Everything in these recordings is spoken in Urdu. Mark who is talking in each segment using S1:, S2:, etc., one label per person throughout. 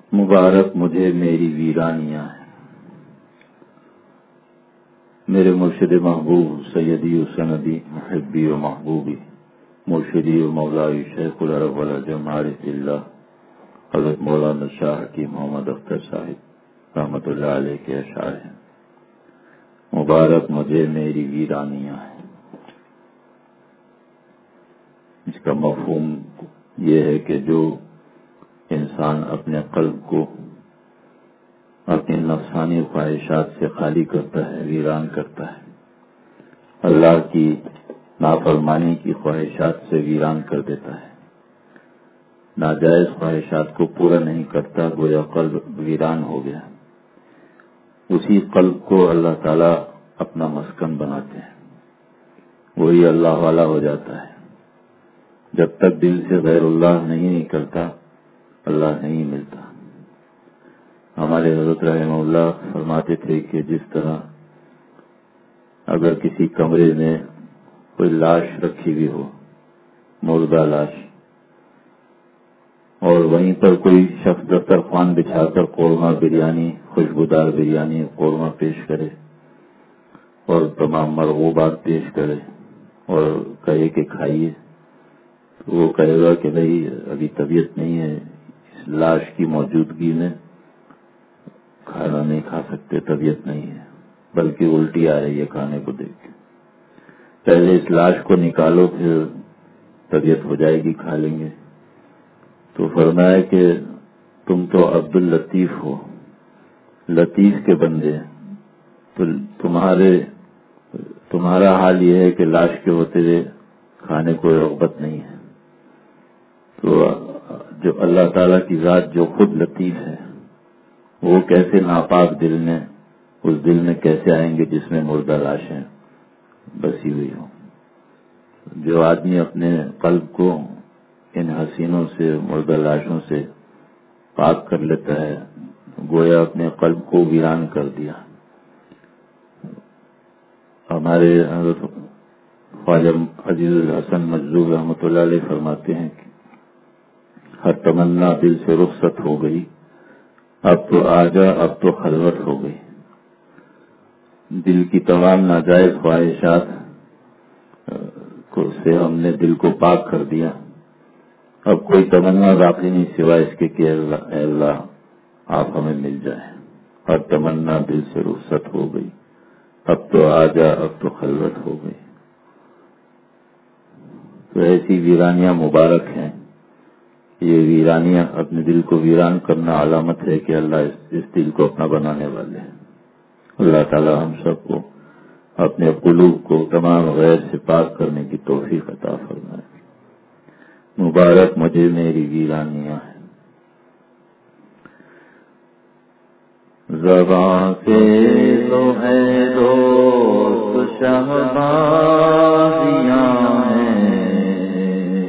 S1: مبارک مجھے میری ویرانیاں ہیں. میرے مرشد محبوب سیدی و سندی محبی و محبوبی مرشدی و مولائی شیخ العرب والعجم عارف اللہ حضرت مولانا شاہ حکیم محمد اختر صاحب رحمۃ اللہ علیہ کے اشعار ہیں. مبارک مجھے میری ویرانیاں ہیں. اس کا مفہوم یہ ہے کہ جو انسان اپنے قلب کو اپنی نفسانی خواہشات سے خالی کرتا ہے، ویران کرتا ہے، اللہ کی نافرمانی کی خواہشات سے ویران کر دیتا ہے، ناجائز خواہشات کو پورا نہیں کرتا، گویا قلب ویران ہو گیا. اسی قلب کو اللہ تعالیٰ اپنا مسکن بناتے ہیں، وہی اللہ والا ہو جاتا ہے. جب تک دل سے غیر اللہ نہیں نکلتا اللہ نہیں ملتا. ہمارے حضرت رحمہ اللہ فرماتے تھے کہ جس طرح اگر کسی کمرے میں کوئی لاش رکھی ہوئی ہو، مردہ لاش، اور وہیں پر کوئی شخص دسترخوان بچھا کر قورمہ بریانی، خوشبودار بریانی قورمہ پیش کرے اور تمام مرغوبات پیش کرے اور کہے کہ کھائیے، تو وہ کہے گا کہ بھئی ابھی طبیعت نہیں ہے، اس لاش کی موجودگی میں کھانا نہیں کھا سکتے، طبیعت نہیں ہے، بلکہ الٹی آ رہی ہے کھانے کو دیکھ کے. پہلے اس لاش کو نکالو پھر طبیعت ہو جائے گی، کھا لیں گے. تو فرمایا کہ تم تو عبد اللطیف ہو، لطیف کے بندے، تو تمہارا حال یہ ہے کہ لاش کے ہوتے ہوئے کھانے کو رغبت نہیں ہے. تو جو اللہ تعالیٰ کی ذات جو خود لطیف ہے، وہ کیسے ناپاک دل میں، اس دل میں کیسے آئیں گے جس میں مردہ لاشیں بسی ہوئی ہوں. جو آدمی اپنے قلب کو ان حسینوں سے، مردہ لاشوں سے پاک کر لیتا ہے، گویا اپنے قلب کو ویران کر دیا. ہمارے حضرت خواجہ عزیز الحسن مجذوب رحمۃ اللہ علیہ فرماتے ہیں کہ ہر تمنا دل سے رخصت ہو گئی، اب تو آجا، اب تو خلوت ہو گئی. دل کی تمام ناجائز خواہشات سے ہم نے دل کو پاک کر دیا. اب کوئی تمنا باقی نہیں سوائے اس کے کہ اے اللہ آپ ہمیں مل جائیں. ہر تمنا دل سے رخصت ہو گئی، اب تو آجا، اب تو خلوت ہو گئی. تو ایسی ویرانیاں مبارک ہیں. یہ ویرانیاں اپنے دل کو ویران کرنا علامت ہے کہ اللہ اس دل کو اپنا بنانے والے ہیں. اللہ تعالی ہم سب کو اپنے قلوب کو تمام غیر سے پاک کرنے کی توفیق عطا فرمائے. مبارک مجھے میری ویرانیاں ہیں. زباں سے تو ہے دوست شہبازیاں ہیں،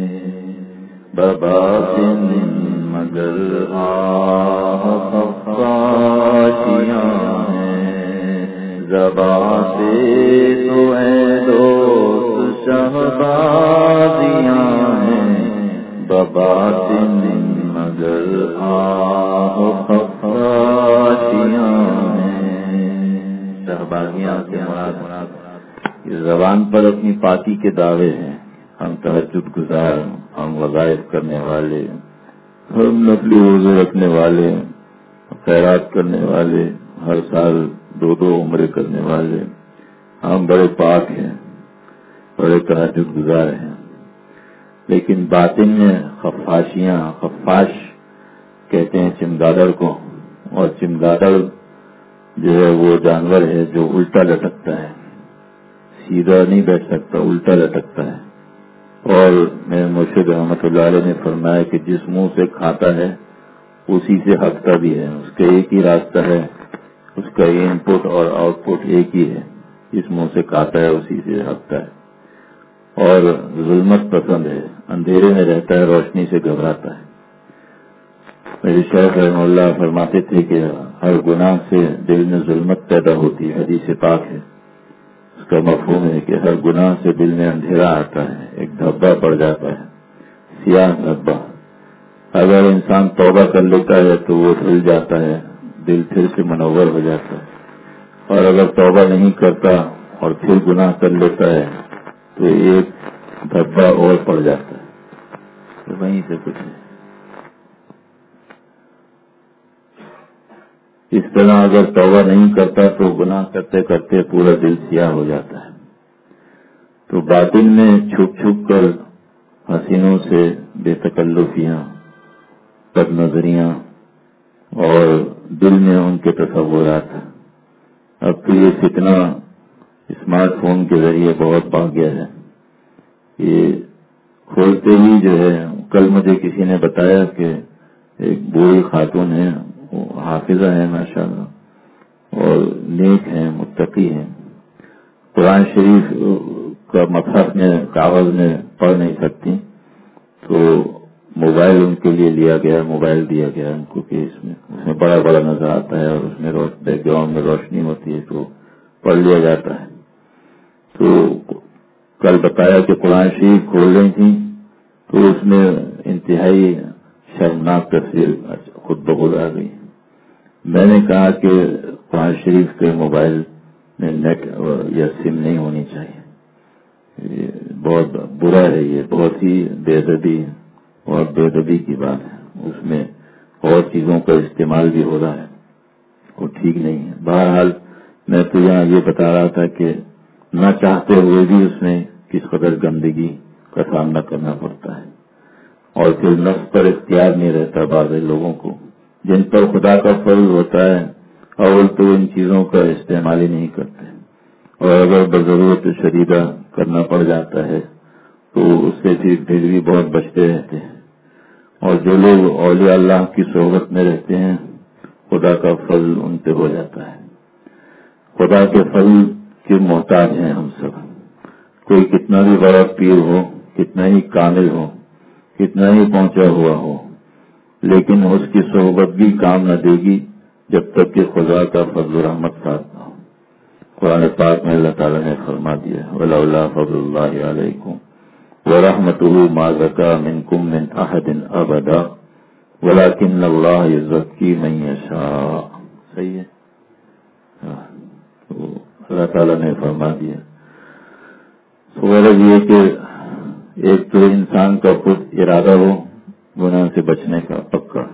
S1: بباطن مگر آہ خفاشیاں ہیں. زباں سے تو ہے دوست شہبازیاں ہیں، بباطن مگر آہ خفاشیاں ہیں. شہبازیاں سے مراد یہ زبان پر اپنی پاکی کے دعوے ہیں. ہم تہجد گزار، ہم وظائف کرنے والے، ہم نفلی روزے رکھنے والے، خیرات کرنے والے، ہر سال 2 عمرے کرنے والے، ہم بڑے پاک ہیں، بڑے تہجد گزار ہیں. لیکن باطن میں خفاشیاں، خفاش کہتے ہیں چمگادڑ کو، اور چمگادڑ جو ہے وہ جانور ہے جو الٹا لٹکتا ہے، سیدھا نہیں بیٹھ سکتا، الٹا لٹکتا ہے. اور میرے مرشد رحمۃ اللہ علیہ نے فرمایا کہ جس منہ سے کھاتا ہے اسی سے ہٹتا بھی ہے. اس کا ایک ہی راستہ ہے، اس کا ان پٹ اور آؤٹ پٹ ایک ہی ہے. جس منہ سے کھاتا ہے اسی سے ہٹتا ہے. اور ظلمت پسند ہے، اندھیرے میں رہتا ہے، روشنی سے گھبراتا ہے. میرے شیخ رحمہ اللہ فرماتے تھے کہ ہر گناہ سے دل میں ظلمت پیدا ہوتی ہے. حدیث پاک ہے، اس کا مفہوم ہے کہ ہر گناہ سے دل میں اندھیرا آتا ہے، ایک دھبا پڑ جاتا ہے، سیاہ دھبا. اگر انسان توبہ کر لیتا ہے تو وہ ہل جاتا ہے، دل پھر سے منور ہو جاتا ہے، اور اگر توبہ نہیں کرتا اور پھر گناہ کر لیتا ہے تو ایک دھبا اور پڑ جاتا ہے، تو وہیں سے کچھ نہیں۔ اس طرح اگر توبہ نہیں کرتا تو گناہ کرتے کرتے پورا دل سیاہ ہو جاتا ہے، تو باطن میں چھپ چھپ کر حسینوں سے بے تکلفیاں، بد نظریاں اور دل میں ان کے تصورات۔ اب تو یہ فتنہ اسمارٹ فون کے ذریعے بہت بڑھ گیا ہے، یہ کھولتے ہی جو ہے، کل مجھے کسی نے بتایا کہ ایک بوڑھی خاتون ہے، وہ حافظہ ہے ماشاءاللہ اور نیک ہیں، متقی ہیں، قرآن شریف کا مصحف میں کاغذ میں پڑھ نہیں سکتی، تو موبائل ان کے لیے لیا گیا، موبائل دیا گیا ان کو کہ اس میں بڑا بڑا نظر آتا ہے اور اس میں بیک گراؤنڈ میں روشنی ہوتی ہے تو پڑھ لیا جاتا ہے۔ تو کل بتایا کہ قرآن شریف کھول رہی تھی تو اس میں انتہائی شرمناک تصویر خود بخود آ گئی۔ میں نے کہا کہ قرآن شریف کے موبائل میں نیٹ یا سم نہیں ہونی چاہیے، یہ بہت برا ہے، یہ بہت ہی بے ادبی اور بے ادبی کی بات ہے، اس میں اور چیزوں کا استعمال بھی ہو رہا ہے، وہ ٹھیک نہیں ہے۔ بہرحال میں تو یہاں یہ بتا رہا تھا کہ نہ چاہتے ہوئے بھی اس میں کس قدر گندگی کا سامنا کرنا پڑتا ہے، اور پھر نفس پر اختیار نہیں رہتا بعض لوگوں کو، جن پر خدا کا فضل ہوتا ہے اول تو ان چیزوں کا استعمال ہی نہیں کرتے، اور اگر بضرورت شدیدہ کرنا پڑ جاتا ہے تو اس سے پھر بھی بہت بچتے رہتے ہیں۔ اور جو لوگ اولیاء اللہ کی صحبت میں رہتے ہیں خدا کا فضل ان پہ ہو جاتا ہے۔ خدا کے فضل کے محتاج ہیں ہم سب، کوئی کتنا بھی بڑا پیر ہو، کتنا ہی کامل ہو، کتنا ہی پہنچا ہوا ہو، لیکن اس کی صحبت بھی کام نہ دے گی جب تک کہ خدا کا فضل و رحمت ساتھ نہ ہو۔ قرآن پاک میں اللہ تعالیٰ نے فرما دیا وَلَوْلَا فَضْلُ اللَّهِ عَلَيْكُمْ وَرَحْمَتُهُ مَا زَكَىٰ مِنكُم مِّنْ أَحَدٍ أَبَدًا وَلَٰكِنَّ اللَّهَ يُزَكِّي مَن يَشَاءُ۔ صحیح ہے، تو اللہ تعالیٰ نے فرما دیا۔ غرض یہ کہ ایک تو انسان کا خود ارادہ ہو گناہ سے بچنے کا پکا،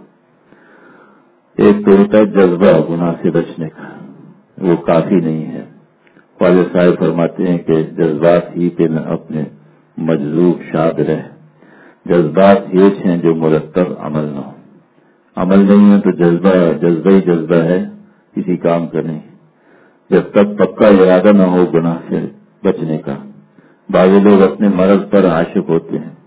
S1: ایک تو ہوتا ہے جذبہ گناہ سے بچنے کا، وہ کافی نہیں ہے۔ والد صاحب فرماتے ہیں کہ جذبات ہی کے میں اپنے مجذوب شاد رہ، جذبات ہیچ ہیں جو مرتب عمل نہ ہو، عمل نہیں ہے تو جذبہ ہی جذبہ ہے، کسی کام کا نہیں، جب تک پکا ارادہ نہ ہو گناہ سے بچنے کا۔ بعض لوگ اپنے مرض پر عاشق ہوتے ہیں۔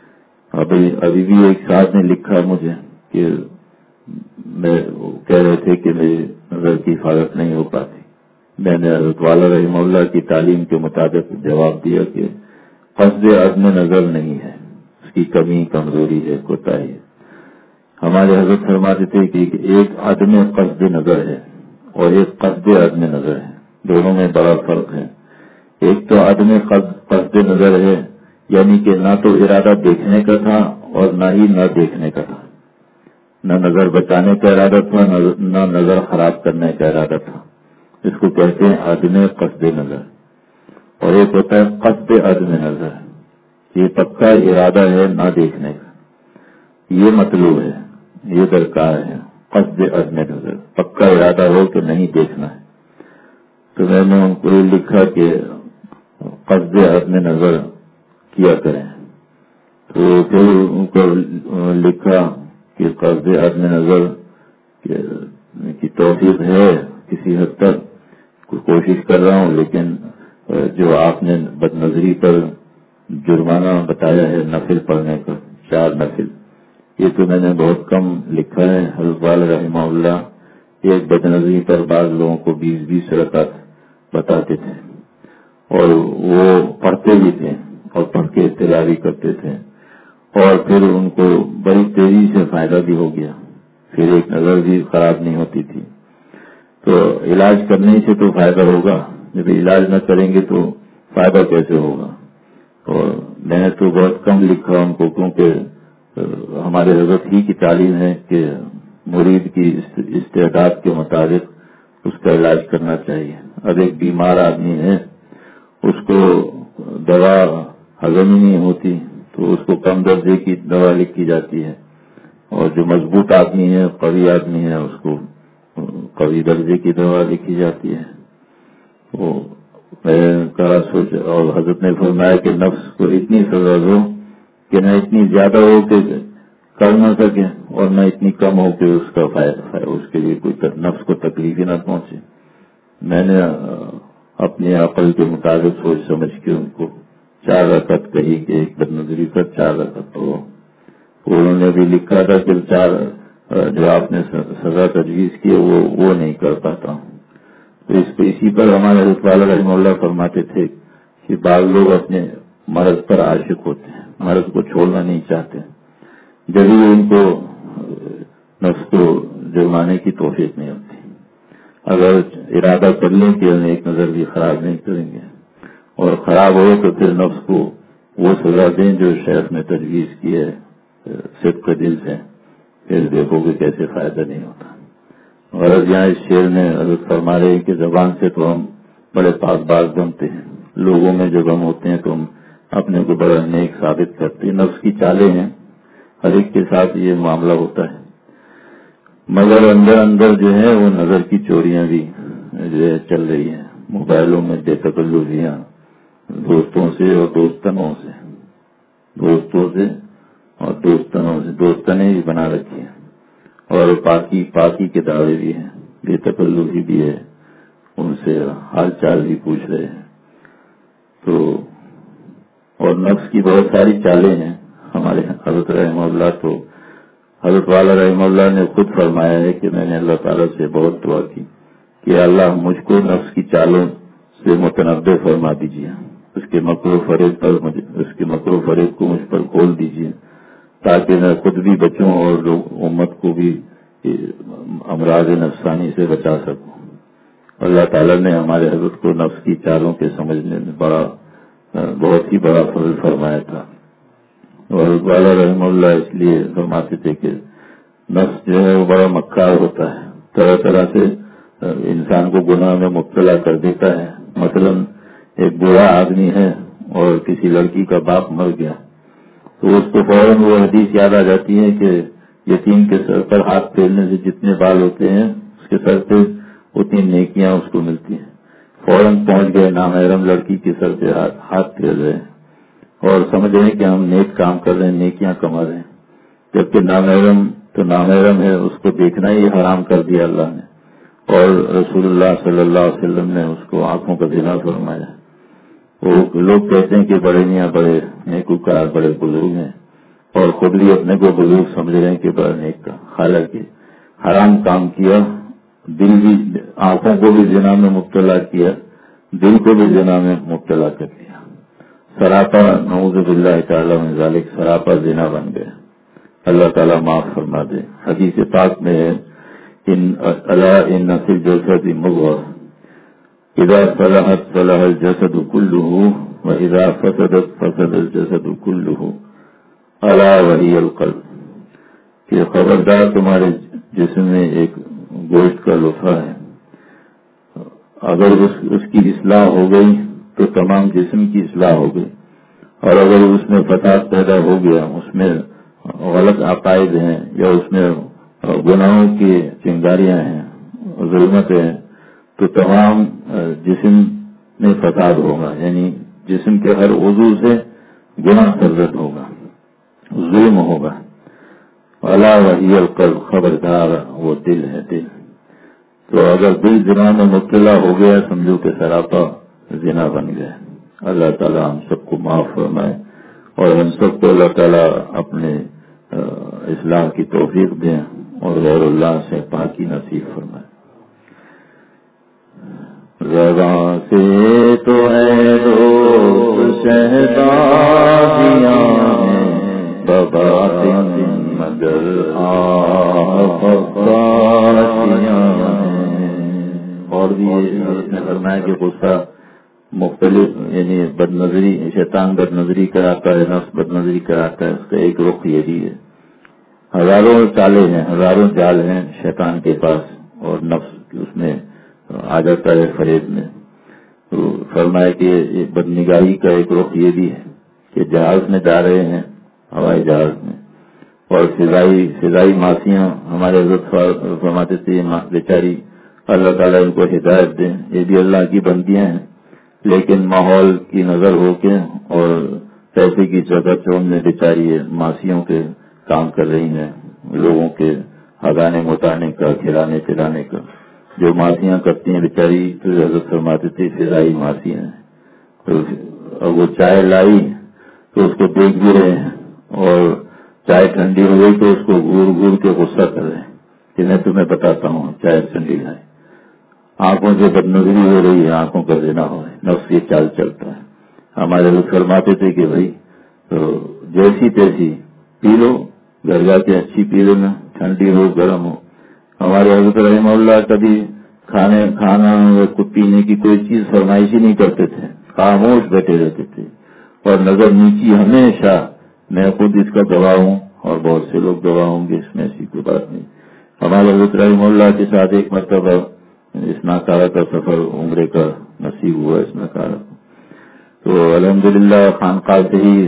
S1: ابھی بھی ایک صاحب نے لکھا مجھے کہ میں کہہ رہے تھے کہ میری نظر کی حفاظت نہیں ہو پاتی، میں نے حضرت والا رحمہ اللہ کی تعلیم کے مطابق جواب دیا کہ قصد عدم نظر نہیں ہے، اس کی کمی کمزوری ہے، کوتاہی ہے۔ ہمارے حضرت فرماتے تھے کہ ایک عدم قصد نظر ہے اور ایک قصد عدم نظر ہے، دونوں میں بڑا فرق ہے۔ ایک تو عدم قصد نظر ہے، یعنی کہ نہ تو ارادہ دیکھنے کا تھا اور نہ ہی نہ دیکھنے کا تھا، نہ نظر بچانے کا ارادہ تھا نہ نظر خراب کرنے کا ارادہ تھا، اس کو کہتے ہیں عدم قصد نظر۔ اور ایک ہوتا ہے قصد عدم نظر، یہ پکا ارادہ ہے نہ دیکھنے کا، یہ مطلوب ہے، یہ درکار ہے۔ قصد عدم نظر پکا ارادہ ہو کہ نہیں دیکھنا ہے، تو میں نے ان کو لکھا کہ قصد عدم نظر کیا کریں، تو پھر ان کو لکھا کہ قصد عدم نظر کی توفیق ہے، کسی حد تک کوشش کر رہا ہوں، لیکن جو آپ نے بد نظری پر جرمانہ بتایا ہے نفل پڑھنے کا 4 نفل، یہ تو میں نے بہت کم لکھا ہے۔ حضرت والا رحمہ اللہ ایک بد نظری پر بعض لوگوں کو 20 رکعت بتاتے تھے، اور وہ پڑھتے بھی تھے اور پڑھ کے تلاوی کرتے تھے، اور پھر ان کو بڑی تیزی سے فائدہ بھی ہو گیا، پھر ایک نظر بھی خراب نہیں ہوتی تھی۔ تو علاج کرنے سے تو فائدہ ہوگا، جب علاج نہ کریں گے تو فائدہ کیسے ہوگا؟ اور میں نے تو بہت کم لکھا ان کو، کیونکہ ہمارے حضرت ہی کی تعلیم ہے کہ مرید کی استعداد کے مطابق اس کا علاج کرنا چاہیے. اب ایک بیمار آدمی ہے، اس کو دوا ہضم ہی نہیں ہوتی تو اس کو کم درجے کی دوا لکھی جاتی ہے، اور جو مضبوط آدمی ہے، قوی آدمی ہے، اس کو قوی درجے کی دوا لکھی جاتی ہے. تو میں کہا سوچ، اور حضرت نے فرمایا کہ نفس کو اتنی سزا دو کہ نہ اتنی زیادہ ہو کہ کر نہ سکے اور نہ اتنی کم ہو کہ اس کا فائدہ اس کے لیے کوئی نفس کو تکلیف ہی نہ پہنچے. میں نے اپنے عقل کے مطابق سوچ سمجھ کے ان کو 4 رکعت کہی کہ ایک بد نظری پر 4 رکعت ہو. انہوں نے بھی لکھا تھا کہ 4 جو آپ نے سزا تجویز کی وہ نہیں کر پاتا ہوں. تو اسی پر ہمارے حضرت والا رحمہ اللہ فرماتے تھے کہ بعض لوگ اپنے مرض پر عاشق ہوتے ہیں، مرض کو چھوڑنا نہیں چاہتے، جبھی ان کو نفس کو جرمانے کی توفیق نہیں ہوتی. اگر ارادہ کر لیں کہ ہم ایک نظر بھی خراب نہیں کریں گے اور خراب ہو تو پھر نفس کو وہ سزا دیں جو شیخ نے تجویز کی ہے صدق دل سے، پھر دیکھو گے کیسے فائدہ نہیں ہوتا. غرض یہاں اس شعر میں حضرت فرما رہے ہیں کہ زبان سے تو ہم بڑے پاک باز بنتے ہیں، لوگوں میں جب ہم ہوتے ہیں تو ہم اپنے کو بڑا نیک ثابت کرتے ہیں. نفس کی چالیں ہیں، ہر ایک کے ساتھ یہ معاملہ ہوتا ہے، مگر اندر اندر جو ہے وہ نظر کی چوریاں بھی جو ہے چل رہی ہیں. موبائلوں میں بے تکلفیاں، دوستوں سے اور دوستنوں سے، دوستنیں بھی بنا رکھی ہیں، اور پاکی کے دعوے بھی ہیں، بے تکلفی بھی ہے، ان سے حال چال بھی پوچھ رہے ہیں. تو اور نفس کی بہت ساری چالیں ہیں. ہمارے حضرت رحمہ اللہ تو حضرت والا رحمہ اللہ نے خود فرمایا ہے کہ میں نے اللہ تعالیٰ سے بہت دعا کی کہ اللہ مجھ کو نفس کی چالوں سے متنبع فرما دیجیے، اس کے مکر و فریب کو مجھ پر کھول دیجیے تاکہ میں خود بھی بچوں اور لوگ امت کو بھی امراض نفسانی سے بچا سکوں. اللہ تعالیٰ نے ہمارے حضرت کو نفس کی چالوں کے سمجھنے میں بہت ہی بڑا فضل فرمایا تھا. اور حضرت والا رحمہ اللہ اس لیے فرماتے تھے کہ نفس جو ہے وہ بڑا مکار ہوتا ہے، طرح طرح سے انسان کو گناہ میں مبتلا کر دیتا ہے. مثلا ایک بوڑھا آدمی ہے اور کسی لڑکی کا باپ مر گیا تو اس کو فوراً وہ حدیث یاد آ جاتی ہے کہ یتیم کے سر پر ہاتھ پھیرنے سے جتنے بال ہوتے ہیں اس کے سر پہ اتنی نیکیاں اس کو ملتی ہیں. فوراً پہنچ گئے، نامحرم لڑکی کے سر پہ ہاتھ پھیر رہے ہیں اور سمجھ رہے ہیں کہ ہم نیک کام کر رہے ہیں، نیکیاں کما رہے ہیں، جبکہ نامحرم تو نامحرم ہے، اس کو دیکھنا ہی حرام کر دیا اللہ نے. اور رسول اللہ صلی اللہ علیہ وسلم نے اس کو آنکھوں کا زنا فرمایا. وہ لوگ کہتے ہیں کہ بڑے میاں بڑے نیکوکار بڑے بزرگ ہیں اور خود بھی اپنے کو بزرگ سمجھ رہے ہیں کہ بڑا نیک کا، حالانکہ حرام کام کیا، دل بھی آنکھوں کو بھی زنا میں مبتلا کیا، دل کو بھی زنا میں مبتلا کر دیا. سراپا نعوذ باللہ تعالی من ذالک سراپا زنا بن گیا. اللہ تعالیٰ معاف فرما دے. حدیث پاک میں ہے ان فی الجسد مضغۃ اذا صلحت صلح الجسد كله واذا فسدت فسد الجسد كله الا وهي القلب، کہ خبردار تمہارے جسم میں ایک گوشت کا لوتھا ہے، اگر اس کی اصلاح ہو گئی تو تمام جسم کی اصلاح ہو گئی، اور اگر اس میں فساد پیدا ہو گیا، اس میں غلط عقائد ہیں یا اس میں گناہوں کی چنگاریاں ہیں، ظلمت ہیں، تو تمام جسم میں فساد ہوگا، یعنی جسم کے ہر عضو سے گناہ سرزد ہوگا، ظلم ہوگا. الا وہی القلب، خبردار وہ دل ہے. دل تو اگر دل زنا میں مبتلا ہو گیا سمجھو کہ سراپا زنا بن گیا. اللہ تعالیٰ ہم سب کو معاف فرمائے اور ہم سب کو اللہ تعالیٰ اپنے اصلاح کی توفیق دیں اور غیر اللہ سے پاکی نصیب فرمائے. زبان سے تو ہے دوست شہبازیاں بباطن مگر آفاقیاں. اور بھی اس نے فرمایا کہ غصہ مختلف، یعنی بد نظری، شیطان بد نظری کراتا ہے، نفس بد نظری کراتا ہے، اس کا ایک رخ یہی ہے ہزاروں چالے ہیں، ہزاروں جال ہیں شیطان کے پاس، اور نفس اس میں آ جاتا ہے فریب میں. تو فرمایا کہ یہ بدنگاہی کا ایک رخ یہ بھی ہے کہ جہاز میں جا رہے ہیں، ہوائی جہاز میں، اور فضائی ماسیاں ہمارے حضرت فرماتے تھے بیچاری اللہ تعالیٰ ان کو ہدایت دیں، یہ بھی اللہ کی بندیاں ہیں، لیکن ماحول کی نظر ہو کے اور پیسے کی جگہ چون میں بیچاری ماسیوں کے کام کر رہی ہیں، لوگوں کے ہگانے متانے کا، کھلانے پلانے کا. جو ماسیاں کرتی ہیں بیچاری، تو حضرت فرماتے تھے فضائی ماسیاں ہیں. اور وہ چائے لائی تو اس کو دیکھ بھی رہے ہیں، اور چائے ٹھنڈی ہو گئی تو اس کو گور گور کے غصہ کر رہے ہیں کہ میں تمہیں بتاتا ہوں چائے ٹھنڈی لائے. آنکھوں سے بدنظری ہو رہی ہے، آنکھوں کا زنا ہو رہا ہے، نفس یہ چال چلتا ہے. ہمارے لوگ فرماتے تھے کہ بھائی تو جیسی تیسی پی لو، گھر جا کے اچھی پی لینا، ٹھنڈی ہو گرم ہو. ہمارے حضرت رحمہ اللہ کبھی کھانا پینے کی کوئی چیز فرمائش ہی نہیں کرتے تھے، خاموش بیٹھے رہتے تھے، اور نظر نیچی ہمیشہ. میں خود اس کا گواہ ہوں اور بہت سے لوگ گواہ ہوں گے، اس میں ایسی کوئی بات نہیں. ہمارے حضرت رحمہ اللہ کے ساتھ ایک مرتبہ اس ناکارہ کا سفر عمرے کا نصیب ہوا. اس ناکارہ تو الحمدللہ خانقاہ سے ہی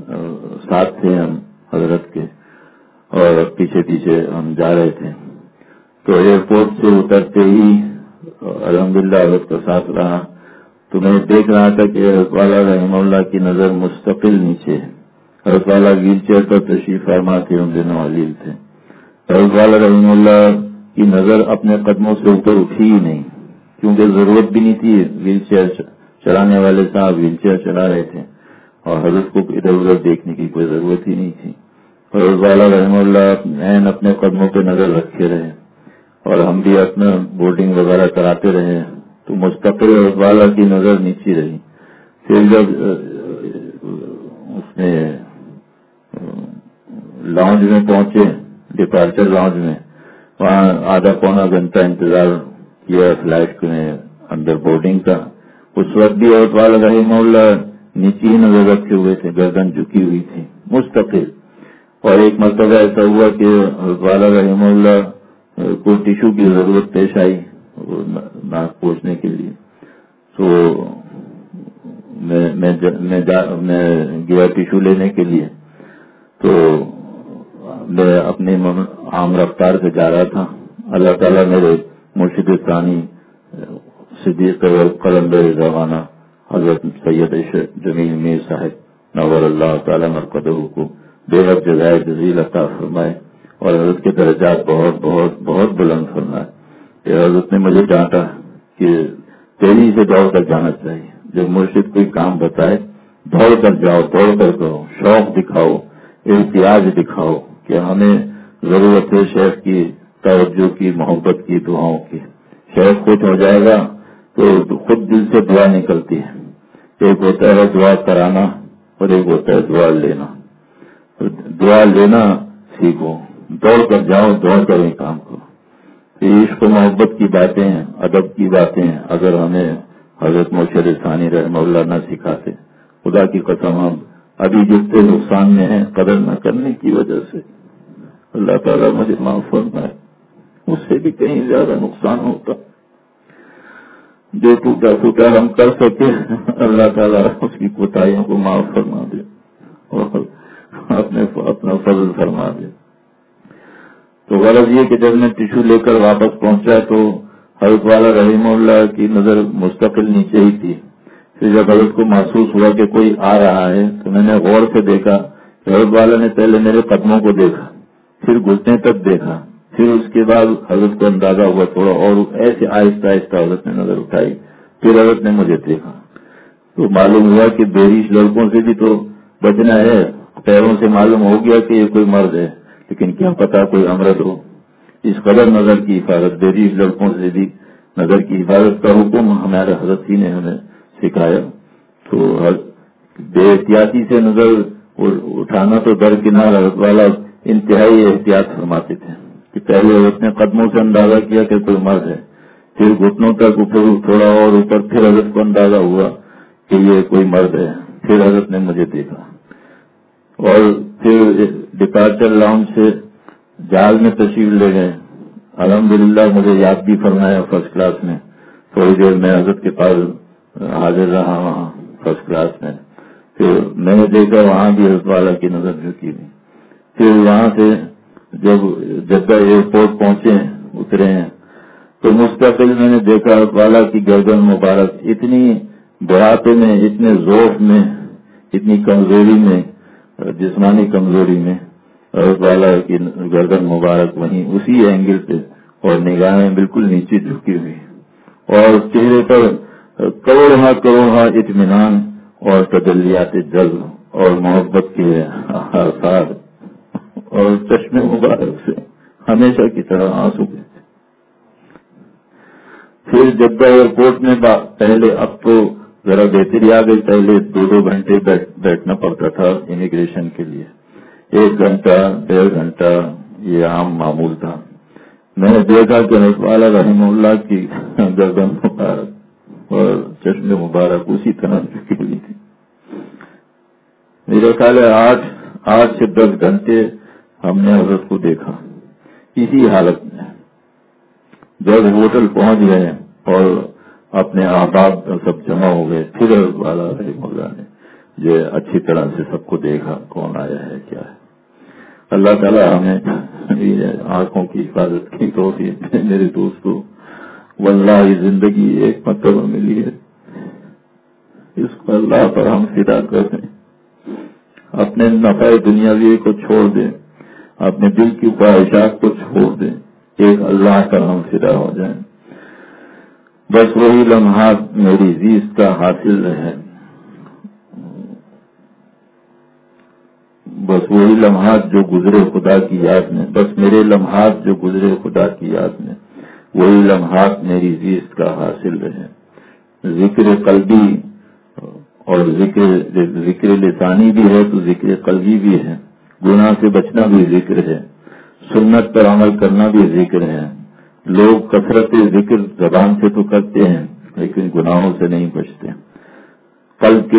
S1: ساتھ تھے ہم حضرت کے، اور پیچھے پیچھے ہم جا رہے تھے. تو ایئرپورٹ سے اترتے ہی الحمدللہ حضرت کا ساتھ رہا، تو میں دیکھ رہا تھا کہ حضرت والا رحمہ اللہ کی نظر مستقل نیچے ہے. حضرت والا ویل چیئر پر تشریف فرما تھے، ان دنوں علیل تھے. حضرت والا رحمہ اللہ کی نظر اپنے قدموں سے اوپر اٹھی ہی نہیں، کیونکہ ضرورت بھی نہیں تھی. ویل چیئر چلانے والے صاحب ویل چیئر چلا رہے تھے، اور حضرت کو ادھر ادھر دیکھنے کی کوئی ضرورت ہی نہیں تھی. حضرت والا رحمہ اللہ اپنے قدموں پہ نظر رکھے رہے، اور ہم بھی اپنا بورڈنگ وغیرہ کراتے رہے، تو مستقل حضرت والا کی نظر نیچی رہی. پھر جب اس میں لاؤنج میں پہنچے، ڈپارچر لاؤنج میں، وہاں آدھا پونا گھنٹہ انتظار کیا فلائٹ میں اندر بورڈنگ کا. اس وقت بھی حضرت والا رحمہ اللہ نیچی ہی نظر رکھے ہوئے تھے، گردن جھکی ہوئی تھی مستقل. اور ایک مرتبہ ایسا ہوا کہ حضرت والا رحمہ اللہ کو ٹیشو کی ضرورت پیش آئی ناک پوچھنے کے لیے. تو میں گیا ٹیشو لینے کے لیے، تو میں اپنی عام رفتار سے جا رہا تھا. اللہ تعالیٰ میرے مرشد ثانی صدیق قلندر زمانہ حضرت سید جمیل میر صاحب نور اللہ تعالیٰ مرقدہ کو بے حد جزائے جزیل عطا فرمائے، اور حضرت کے درجات بہت بہت بہت بلند فرمائے. کہ حضرت نے مجھے ڈانٹا کہ تیزی سے دوڑ کر جانا چاہیے، جب مرشد کوئی کام بتائے دوڑ کر جاؤ، دوڑ کر کرو، شوق دکھاؤ، احتیاج دکھاؤ کہ ہمیں ضرورت ہے شیخ کی توجہ کی، محبت کی، دعاؤں کی. شیخ خود ہو جائے گا تو خود دل سے دعا نکلتی ہے. ایک ہوتا ہے دعا کرانا اور ایک ہوتا ہے دعا لینا. دعا لینا سیکھو، دوڑ کر جاؤ، دوڑ کر ہی کام کرو. عشق و محبت کی باتیں ہیں، ادب کی باتیں ہیں، اگر ہمیں حضرت مرشد ثانی رحمہ اللہ نہ سکھاتے، خدا کی قسم ہم ابھی جتنے نقصان میں ہیں قدر نہ کرنے کی وجہ سے. اللہ تعالیٰ مجھے معاف فرمائے، اس سے بھی کہیں زیادہ نقصان ہوتا. جو ٹوٹا ہم کر سکے اللہ تعالیٰ اس کی کوتاہیوں کو معاف فرما دے اور اپنا فضل فرما دے. تو غرض یہ کہ جب میں ٹیشو لے کر واپس پہنچا تو حضرت والا رحمہ اللہ کی نظر مستقل نیچے ہی تھی. پھر جب حضرت کو محسوس ہوا کہ کوئی آ رہا ہے تو میں نے غور سے دیکھا کہ حضرت والا نے پہلے میرے قدموں کو دیکھا، پھر گھٹنے تک دیکھا، پھر اس کے بعد حضرت کو اندازہ ہوا تھوڑا اور ایسے آہستہ آہستہ حضرت نے نظر اٹھائی، پھر حضرت نے مجھے دیکھا. تو معلوم ہوا کہ بیریش لڑکوں سے بھی تو بچنا ہے. پیروں سے معلوم ہو گیا کہ یہ کوئی مرد ہے، لیکن کیا پتا کوئی امرد ہو. اس قدر نظر کی حفاظت، بیریش لڑکوں سے بھی نظر کی حفاظت کا حکم ہمارے حضرت ہی نے ہمیں سکھایا. تو بے احتیاطی سے نظر اٹھانا تو درکنار حضرت والا انتہائی احتیاط فرماتے تھے کہ پہلے حضرت نے قدموں سے اندازہ کیا کہ کوئی مرد ہے، پھر گھٹنوں تک اوپر تھوڑا اور اوپر، پھر حضرت کو اندازہ ہوا کہ یہ کوئی مرد ہے، پھر حضرت نے مجھے دیکھا. اور پھر ڈپارچر لاؤنج سے جہاز میں تشریف لے گئے. الحمدللہ مجھے یاد بھی فرمایا فرسٹ کلاس میں. تھوڑی دیر میں حضرت کے پاس حاضر رہا وہاں فرسٹ کلاس میں. پھر میں نے دیکھا وہاں بھی حضرت والا کی نظر جھکی ہوئی. پھر وہاں سے جب جدہ ایئرپورٹ پہنچے اترے ہیں تو مستقل میں نے دیکھا حضرت والا کی گردن مبارک اتنی بڑھاپے میں، اتنے ذوف میں، اتنی کمزوری میں، جسمانی کمزوری میں حضرت والا کی گردن مبارک وہیں اسی اینگل پہ اور نگاہیں بالکل نیچے جھکی ہوئی اور چہرے پر کروڑا اطمینان اور تجلیات جذب اور محبت کے آثار اور چشمے مبارک سے ہمیشہ کی طرح آنسو گئے. پھر جدہ ایئرپورٹ میں پہلے، اب تو ذرا بہتری آ گئی، پہلے 2 گھنٹے بیٹھنا پڑتا تھا امیگریشن کے لیے. 1 گھنٹہ 1.5 گھنٹہ یہ عام معمول تھا. میں نے دیکھا کہ حضرت والا رحمہ اللہ کی گردن مبارک اور چشم مبارک اسی طرح جھکی ہوئی تھی. میرے خیال ہے 8 سے 10 گھنٹے ہم نے حضرت کو دیکھا اسی حالت میں. جب ہوٹل پہنچ گئے اور اپنے احباب سب جمع ہو گئے، پھر حضرت والا رحمہ اللہ نے جو اچھی طرح سے سب کو دیکھا کون آیا ہے کیا ہے. اللہ تعالیٰ ہمیں آنکھوں کی حفاظت کی توفیق دے. میرے دوستوں، واللہ زندگی ایک مرتبہ ملی ہے، اس کو اللہ پر ہم فدا کر دیں، اپنے نفع دنیاوی کو چھوڑ دیں، اپنے دل کی خواہشات کو چھوڑ دیں، ایک اللہ پر ہم فدا ہو جائیں. بس وہی لمحات میری زیست کا حاصل ہے، بس وہی لمحات جو گزرے خدا کی یاد میں، بس میرے لمحات جو گزرے خدا کی یاد میں، وہی لمحات میری زیست کا حاصل رہے. ذکر قلبی اور ذکر لسانی بھی ہے تو ذکر قلبی بھی ہے. گناہ سے بچنا بھی ذکر ہے، سنت پر عمل کرنا بھی ذکر ہے. لوگ کثرت ذکر زبان سے تو کرتے ہیں لیکن گناہوں سے نہیں بچتے. قلب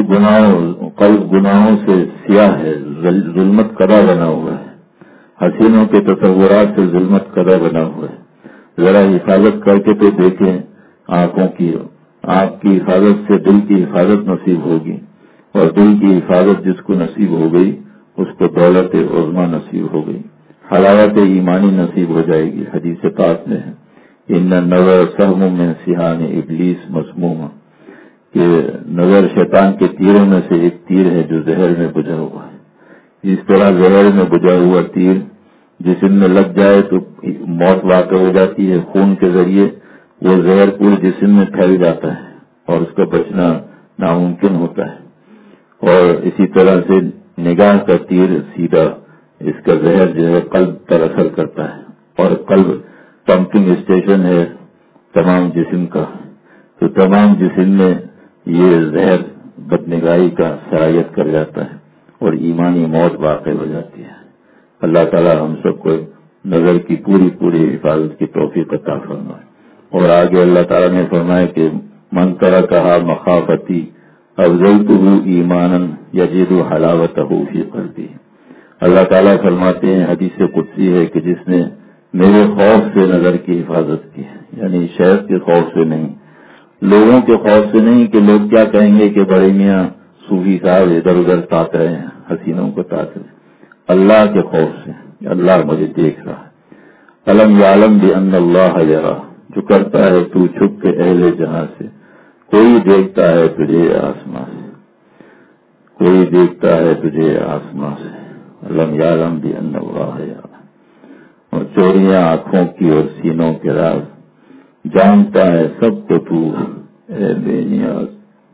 S1: گناہوں سے سیاہ ہے، ظلمت قدا بنا ہوا ہے. حسینوں کے تصورات سے ظلمت قدا بنا ہوا ہے. ذرا حفاظت کر کے تو دیکھیں آنکھوں کی. آنکھ کی حفاظت سے دل کی حفاظت نصیب ہوگی اور دل کی حفاظت جس کو نصیب ہو گئی اس کو دولت عظمیٰ نصیب ہو گئی، حلاوت ایمانی نصیب ہو جائے گی. حدیث پاک میں ہے ان النظر سهم من سہام ابلیس مسموم، کہ نظر شیطان کے تیروں میں سے ایک تیر ہے جو زہر میں بجھا ہوا ہے. جس طرح زہر میں بجھا ہوا تیر جسم میں لگ جائے تو موت واقع ہو جاتی ہے، خون کے ذریعے وہ زہر پورے جسم میں پھیل جاتا ہے اور اس کا بچنا ناممکن ہوتا ہے. اور اسی طرح سے نگاہ کا تیر سیدھا اس کا زہر جو ہے قلب پر اثر کرتا ہے اور قلب پمپنگ اسٹیشن ہے تمام جسم کا، تو تمام جسم میں یہ زہر بدنگاہی کا سرایت کر جاتا ہے اور ایمانی موت واقع ہو جاتی ہے. اللہ تعالی ہم سب کو نظر کی پوری حفاظت کی توفیق عطا فرمائے. اور آگے اللہ تعالیٰ نے فرمایا کہ من ترکہا مخافتی افضلتہ ایمانا یجد حلاوتہ فی قلبی. اللہ تعالیٰ فرماتے ہیں حدیث قدسی ہے کہ جس نے میرے خوف سے نظر کی حفاظت کی، یعنی شہر کے خوف سے نہیں، لوگوں کے خوف سے نہیں کہ لوگ کیا کہیں گے کہ بڑے میاں صوفی صاحب ادھر ادھر تاک رہے ہیں، حسینوں کو تاک رہے ہیں، اللہ کے خوف سے، اللہ مجھے دیکھ رہا ہے. الم یعلم بان اللہ یرا، جو کرتا ہے تو چھپ کے اہل جہاں سے، کوئی دیکھتا ہے تجھے آسمان سے، کوئی دیکھتا ہے تجھے آسمان سے. الم یعلم بان اللہ یرا. اور چوریاں آنکھوں کی اور سینوں کے راز جانتا ہے سب کو تو اے بے نیاز.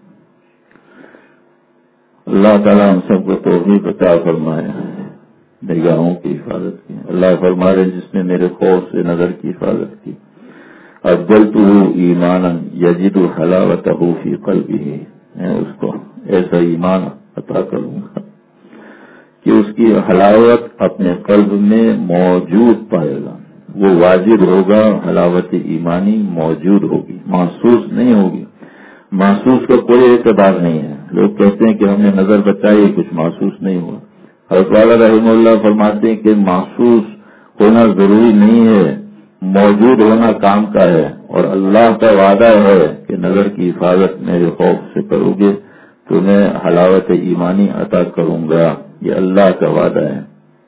S1: اللہ تعالیٰ ہم سب کو توفیق عطا فرمائے نگاہوں کی حفاظت کی. اللہ فرما رہے جس نے میرے خوف سے نظر کی حفاظت کی، افضلتہ ایمانا یجد حلاوتہ فی قلبہ، میں اس کو ایسا ایمان عطا کروں گا کہ اس کی حلاوت اپنے قلب میں موجود پائے گا، وہ واجب ہوگا، حلاوت ایمانی موجود ہوگی، محسوس نہیں ہوگی. محسوس کا کوئی اعتبار نہیں ہے. لوگ کہتے ہیں کہ ہم نے نظر بچائی کچھ محسوس نہیں ہوا. حضرت والا رحمہ اللہ فرماتے ہیں کہ محسوس ہونا ضروری نہیں ہے، موجود ہونا کام کا ہے، اور اللہ کا وعدہ ہے کہ نظر کی حفاظت میرے خوف سے کرو گے تو میں حلاوت ایمانی عطا کروں گا. یہ اللہ کا وعدہ ہے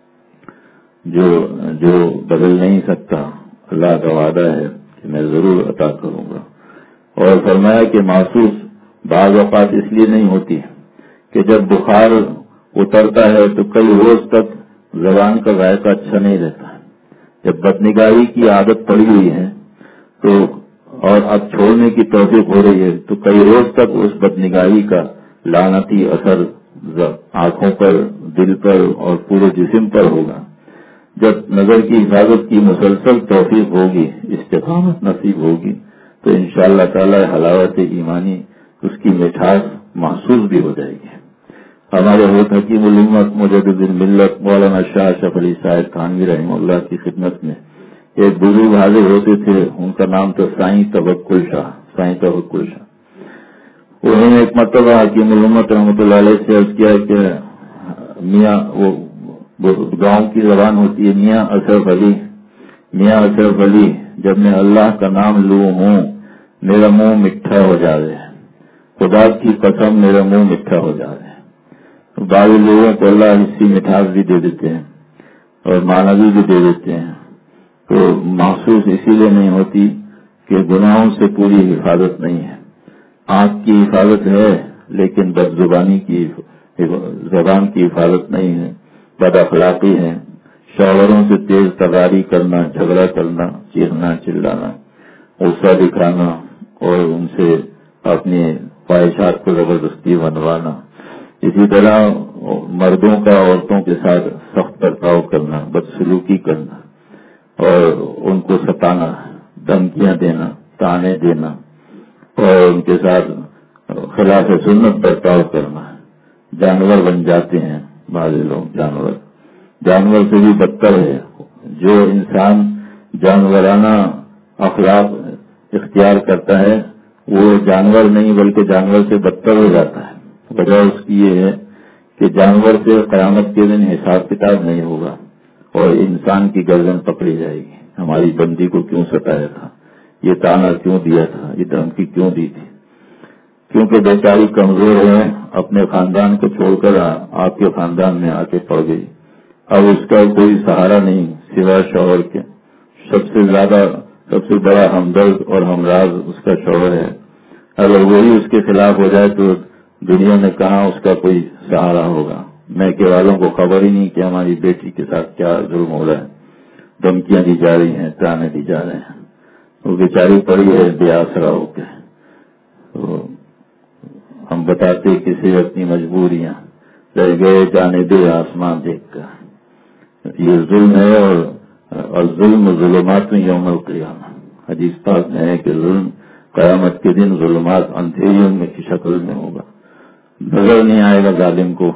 S1: جو بدل نہیں سکتا. اللہ کا وعدہ ہے کہ میں ضرور عطا کروں گا. اور فرمایا کہ محسوس بعض اوقات اس لیے نہیں ہوتی کہ جب بخار اترتا ہے تو کئی روز تک زبان کا ذائقہ اچھا نہیں رہتا. جب بدنگاہی کی عادت پڑی ہوئی ہے تو اور اب چھوڑنے کی توفیق ہو رہی ہے تو کئی روز تک اس بدنگاہی کا لعنتی اثر آنکھوں پر، دل پر اور پورے جسم پر ہوگا. جب نظر کی حفاظت کی مسلسل توفیق ہوگی، استقامت نصیب ہوگی تو انشاءاللہ تعالی حلاوت ایمانی، اس کی مٹھاس محسوس بھی ہو جائے گی. ہمارے حضرت حکیم الامت مجدد الملت مولانا شاہ اشرف علی صاحب تھانوی رحمہ اللہ کی خدمت میں ایک بزرگ حاضر ہوتے تھے. ان کا نام تھا سائیں توکل شاہ. انہوں نے ایک مرتبہ حکیم الامت رحمۃ اللہ علیہ سے عرض کیا کہ میاں، وہ گاؤں کی زبان ہوتی ہے، میاں اشرف علی، جب میں اللہ کا نام لوں ہوں میرا منہ میٹھا ہو جائے، خدا کی قسم میرا منہ میٹھا ہو جائے. بعض لوگوں کو اللہ حصی مٹھاس بھی دے دیتے ہیں اور معنوی بھی دے دیتے ہیں، تو محسوس اسی لیے نہیں ہوتی کہ گناہوں سے پوری حفاظت نہیں ہے. آنکھ کی حفاظت ہے لیکن بد زبان کی حفاظت نہیں ہے، بد اخلاقی ہے، شوہروں سے تیز تغاری کرنا، جھگڑا کرنا، چیخنا چلانا، غصہ دکھانا اور ان سے اپنی خواہشات کو زبردستی بنوانا. اسی طرح مردوں کا عورتوں کے ساتھ سخت برتاؤ کرنا، بدسلوکی کرنا اور ان کو ستانا، دھمکیاں دینا، تانے دینا اور ان کے ساتھ خلاف سنت برتاؤ کرنا. جانور بن جاتے ہیں بعض لوگ، جانور سے بھی بدتر ہے. جو انسان جانورانہ اخلاق اختیار کرتا ہے وہ جانور نہیں بلکہ جانور سے بدتر ہو جاتا ہے. وجہ اس کی یہ ہے کہ جانور سے قیامت کے دن حساب کتاب نہیں ہوگا اور انسان کی گردن پکڑی جائے گی. ہماری بندی کو کیوں ستایا تھا، یہ تانا کیوں دیا تھا، یہ دھمکی کیوں دی تھی؟ کیونکہ بیچاری کمزور ہے، اپنے خاندان کو چھوڑ کر آپ کے خاندان میں آ کے پڑ گئی. اب اس کا کوئی سہارا نہیں سوائے شوہر کے. سب سے بڑا ہمدرد اور ہمراز اس کا شوہر ہے. اگر وہی اس کے خلاف ہو جائے تو دنیا میں کہاں اس کا کوئی سہارا ہوگا. میکے والوں کو خبر ہی نہیں کہ ہماری بیٹی کے ساتھ کیا ظلم ہو رہا ہے. دھمکیاں دی جا رہی ہیں، تانے دی جا رہے ہیں. وہ بیچاری پڑی ہے بے آسرا ہو کے. تو ہم بتاتے کسی اپنی مجبوریاں، رہ گئے جانے دے آسمان دیکھ کر. یہ ظلم ہے اور ظلم ظلمات میں یوم القیامہ. حدیث پاک میں ہے کہ ظلم قیامت کے دن ظلمات اندھیریوں میں کی شکل میں ہوگا. نظر نہیں آئے گا ظالم کو.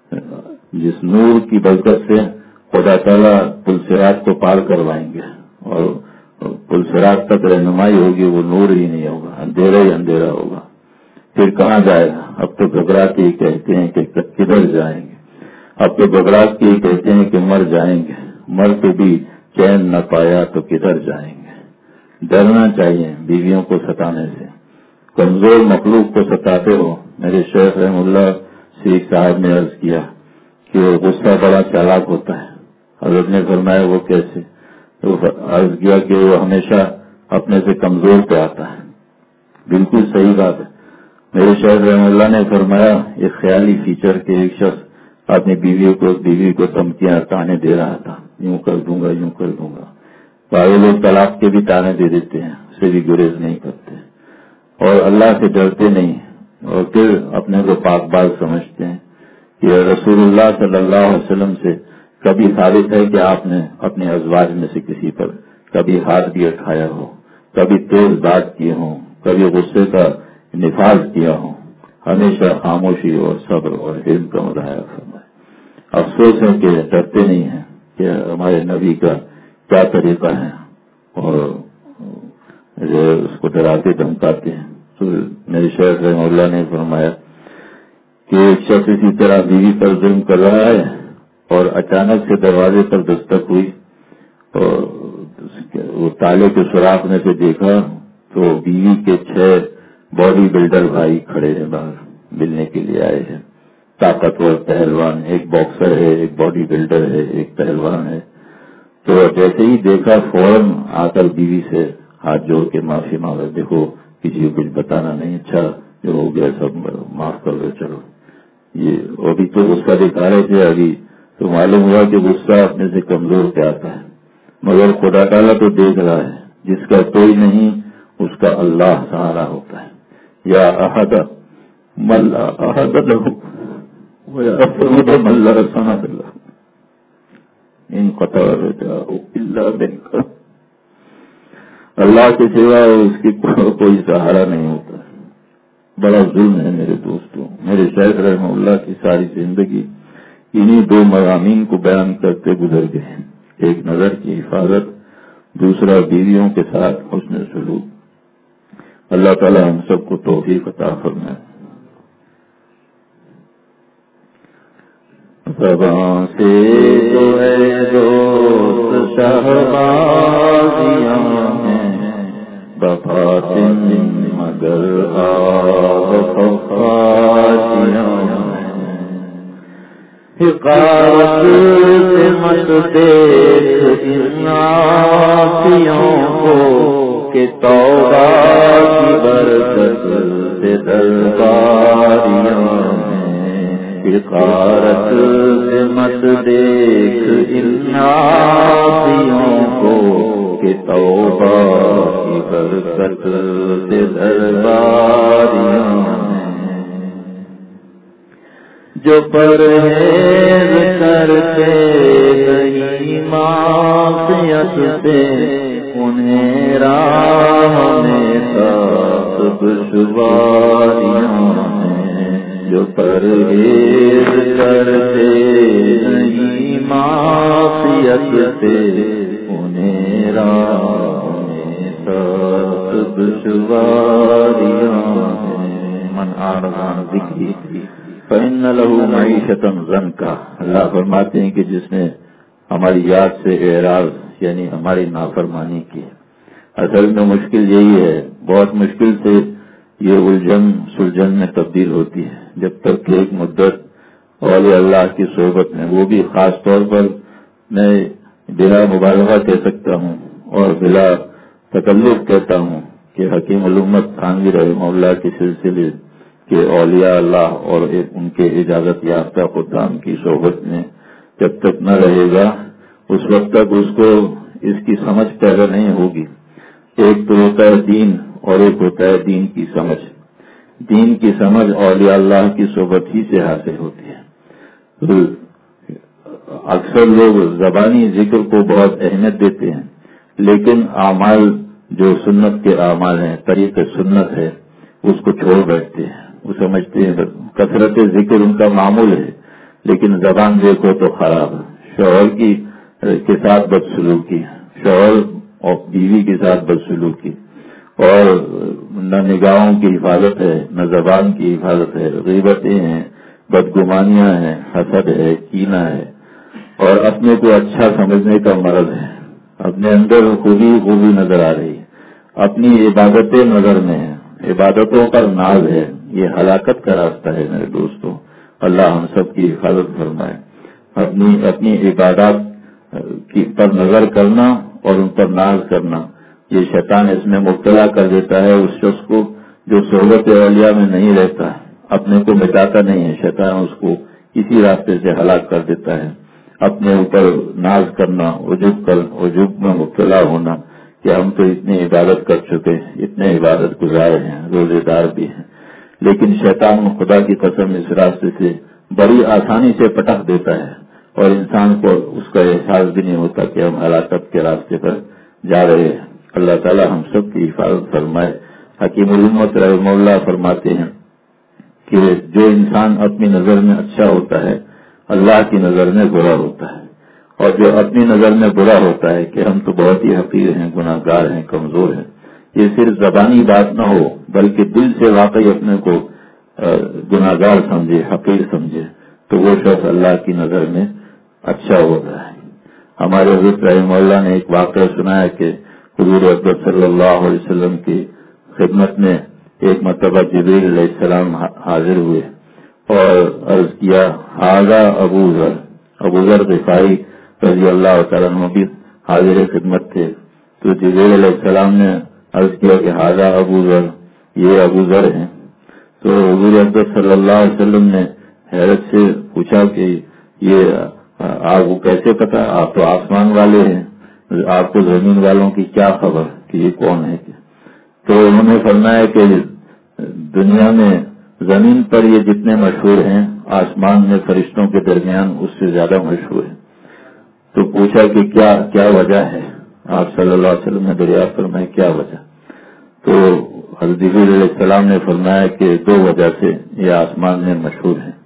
S1: جس نور کی برکت سے خدا تعالیٰ پل صراط کو پار کروائیں گے اور پل صراط تک رہنمائی ہوگی، وہ نور ہی نہیں ہوگا، اندھیرا ہی اندھیرا ہوگا. پھر کہاں جائے گا؟ اب تو گھبرا کے ہی کہتے ہیں کہ کدھر جائیں گے. اب تو گھبرا کے ہی کہتے ہیں کہ مر جائیں گے. مر کے بھی چین نہ پایا تو کدھر جائیں گے. ڈرنا چاہیے بیویوں کو ستانے سے. کمزور مخلوق کو ستاتے ہو. میرے شیخ رحم اللہ شیخ صاحب نے عرض کیا کہ وہ غصہ بڑا چالاک ہوتا ہے. حضرت نے فرمایا وہ کیسے؟ تو عرض کیا کہ وہ ہمیشہ اپنے سے کمزور پہ آتا ہے. بالکل صحیح بات ہے. میرے شیخ رحم اللہ نے فرمایا ایک خیالی فیچر کے ایک شخص اپنی بیوی کو دھمکیاں تانے دے رہا تھا، یوں کر دوں گا یوں کر دوں گا. باقی لوگ طلاق کے بھی تانے دے دیتے ہیں، اسے بھی گریز نہیں کرتے اور اللہ سے ڈرتے نہیں اور پھر اپنے کو پاک باز سمجھتے ہیں. کہ رسول اللہ صلی اللہ علیہ وسلم سے کبھی ثابت ہے کہ آپ نے اپنے ازواج میں سے کسی پر کبھی ہاتھ بھی اٹھایا ہو، کبھی تیز بات کیے ہوں، کبھی غصے کا نفاذ کیا ہو. ہمیشہ خاموشی اور صبر اور علم کا مظاہرہ فرمائے. افسوس ہے کہ ڈرتے نہیں ہیں کہ ہمارے نبی کا کیا طریقہ ہے اور اس کو ڈراتے دھمکاتے ہیں. تو میرے شیخ رحمہ اللہ نے فرمایا کہ ایک شخص اسی طرح بیوی پر ظلم کر رہا ہے اور اچانک سے دروازے پر دستک ہوئی اور وہ تالے کے سوراخ میں سے دیکھا تو بیوی کے 6 باڈی بلڈر بھائی کھڑے ہیں باہر، ملنے کے لیے آئے ہیں، طاقتور پہلوان، ایک باکسر ہے، ایک باڈی بلڈر ہے، ایک پہلوان ہے۔ تو جیسے ہی دیکھا فوراً آ کر بیوی سے ہاتھ جوڑ کے معافی مانگا، دیکھو کسی کو کچھ بتانا نہیں، اچھا جو ہو گیا سب معاف کر دو، چلو۔ یہ ابھی تو غصہ دکھا رہے تھے، ابھی تو معلوم ہوا کہ غصہ اپنے سے کمزور پہ آتا ہے، مگر خدا تعالیٰ تو دیکھ رہا ہے، جس کا کوئی نہیں اس کا اللہ سہارا ہوتا ہے۔ یا احد ملا احد لہو ویافرد ملا سند اللہ ان قطع رجاؤ الا بک، اللہ کے سوا اس کی کوئی سہارا نہیں ہوتا۔ بڑا ظلم ہے میرے دوستوں۔ میرے شیخ رحمہ اللہ کی ساری زندگی انہی 2 مضامین کو بیان کرتے گزر گئے، ایک نظر کی حفاظت، دوسرا بیویوں کے ساتھ حسن سلوک۔ اللہ تعالی ہم سب کو توفیق عطا فرمائے۔ زبان سے تو ہے دوست شہبازیاں ہیں، بباطن مگر آب خفاشیاں ہیں، حقارت سے مت دیکھ ان عاصیوں کو کہ توبہ کی برکت سے درباریاں ہیں، حقارت سے مت دیکھ ان عاصیوں کو کہ توبہ کی برکت سے درباریاں ہیں، جو پرہیز کرتے نہیں معصیت سے انہیں راہ میں سخت دشواریاں ہیں، جو پرہیز کرتے نہیں معصیت سے انہیں راہ میں سخت دشواریاں ہیں۔ من اعرض عن ذکری فإن له معیشۃ ضنکا، اللہ فرماتے ہیں کہ جس نے ہماری یاد سے اعراض یعنی ہماری نافرمانی کی، اصل میں مشکل یہی ہے، بہت مشکل سے یہ الجھن سلجھن میں تبدیل ہوتی ہے، جب تک کہ ایک مدت اولیاء اللہ کی صحبت میں، وہ بھی خاص طور پر میں بلا مبالغہ کہہ سکتا ہوں اور بلا تکلف کہتا ہوں کہ حکیم الامت تھانوی رحمہ اللہ کے سلسلے کہ اولیاء اللہ اور ان کے اجازت یافتہ خدام کی صحبت میں جب تک نہ رہے گا اس وقت تک اس کو اس کی سمجھ پیدا نہیں ہوگی۔ ایک تو ہوتا ہے دین اور ایک ہوتا ہے دین کی سمجھ۔ دین کی سمجھ اولیاء اللہ کی صحبت ہی سے حاصل ہوتی ہے۔ اکثر لوگ زبانی ذکر کو بہت اہمیت دیتے ہیں، لیکن اعمال جو سنت کے اعمال ہیں، طریق سنت ہے، اس کو چھوڑ بیٹھتے ہیں۔ وہ سمجھتے ہیں کثرت ذکر ان کا معمول ہے، لیکن زبان دیکھو تو خراب ہے۔ شوہر کے ساتھ بدسلوکی، شوہر اور بیوی کے ساتھ بدسلوکی، اور نہ نگاہوں کی حفاظت ہے، نہ زبان کی حفاظت ہے، غیبتیں ہیں، بدگمانیاں ہیں، حسد ہے، کینہ ہے، اور اپنے کو اچھا سمجھنے کا مرض ہے۔ اپنے اندر خوبی نظر آ رہی ہے، اپنی عبادتیں نظر میں ہیں، عبادتوں پر ناز ہے۔ یہ ہلاکت کا راستہ ہے میرے دوستوں، اللہ ہم سب کی حفاظت فرمائے۔ اپنی عبادات پر نظر کرنا اور ان پر ناز کرنا، یہ شیطان اس میں مبتلا کر دیتا ہے اس شخص کو جو صحبت اولیاء میں نہیں رہتا، اپنے کو مٹاتا نہیں ہے، شیطان اس کو اسی راستے سے ہلاک کر دیتا ہے۔ اپنے اوپر ناز کرنا، عجب میں مبتلا ہونا کہ ہم تو اتنی عبادت کر چکے، اتنے عبادت گزار ہیں، روزے دار بھی ہیں، لیکن شیطان خدا کی قسم اس راستے سے بڑی آسانی سے پٹک دیتا ہے، اور انسان کو اس کا احساس بھی نہیں ہوتا کہ ہم ہلاکت کے راستے پر جا رہے ہیں۔ اللہ تعالی ہم سب کی حفاظت فرمائے۔ حکیم الامت رحمہ اللہ فرماتے ہیں کہ جو انسان اپنی نظر میں اچھا ہوتا ہے اللہ کی نظر میں برا ہوتا ہے، اور جو اپنی نظر میں برا ہوتا ہے کہ ہم تو بہت ہی حقیر ہیں، گناہ گار ہیں، کمزور ہیں، یہ صرف زبانی بات نہ ہو بلکہ دل سے واقعی اپنے کو گناہ گار سمجھے، حقیر سمجھے، تو وہ شخص اللہ کی نظر میں اچھا ہوتا ہے۔ ہمارے حضرت رحمہ اللہ نے ایک واقعہ سنایا کہ حضور اکرم صلی اللہ علیہ وسلم کی خدمت میں ایک مرتبہ جبریل علیہ السلام حاضر ہوئے اور عرض کیا ہاذا ابو ذر غفاری رضی اللہ تعالیٰ عنہ بھی حاضر خدمت تھے. تو جبریل علیہ السلام نے عرض کیا کہ ہاذا ابو ذر، یہ ابو ذر ہیں. تو حضور اکرم صلی اللہ علیہ وسلم نے حیرت سے پوچھا کہ یہ آپ کو کیسے پتا؟ آپ تو آسمان والے ہیں، آپ کو زمین والوں کی کیا خبر کہ یہ کون ہے؟ تو انہوں نے فرمایا کہ دنیا میں زمین پر یہ جتنے مشہور ہیں آسمان میں فرشتوں کے درمیان اس سے زیادہ مشہور ہیں. تو پوچھا کہ کیا وجہ ہے؟ آپ صلی اللہ علیہ وسلم نے دریافت فرمایا کیا وجہ؟ تو حضرت جبریل علیہ السلام نے فرمایا کہ 2 وجہ سے یہ آسمان میں مشہور ہیں.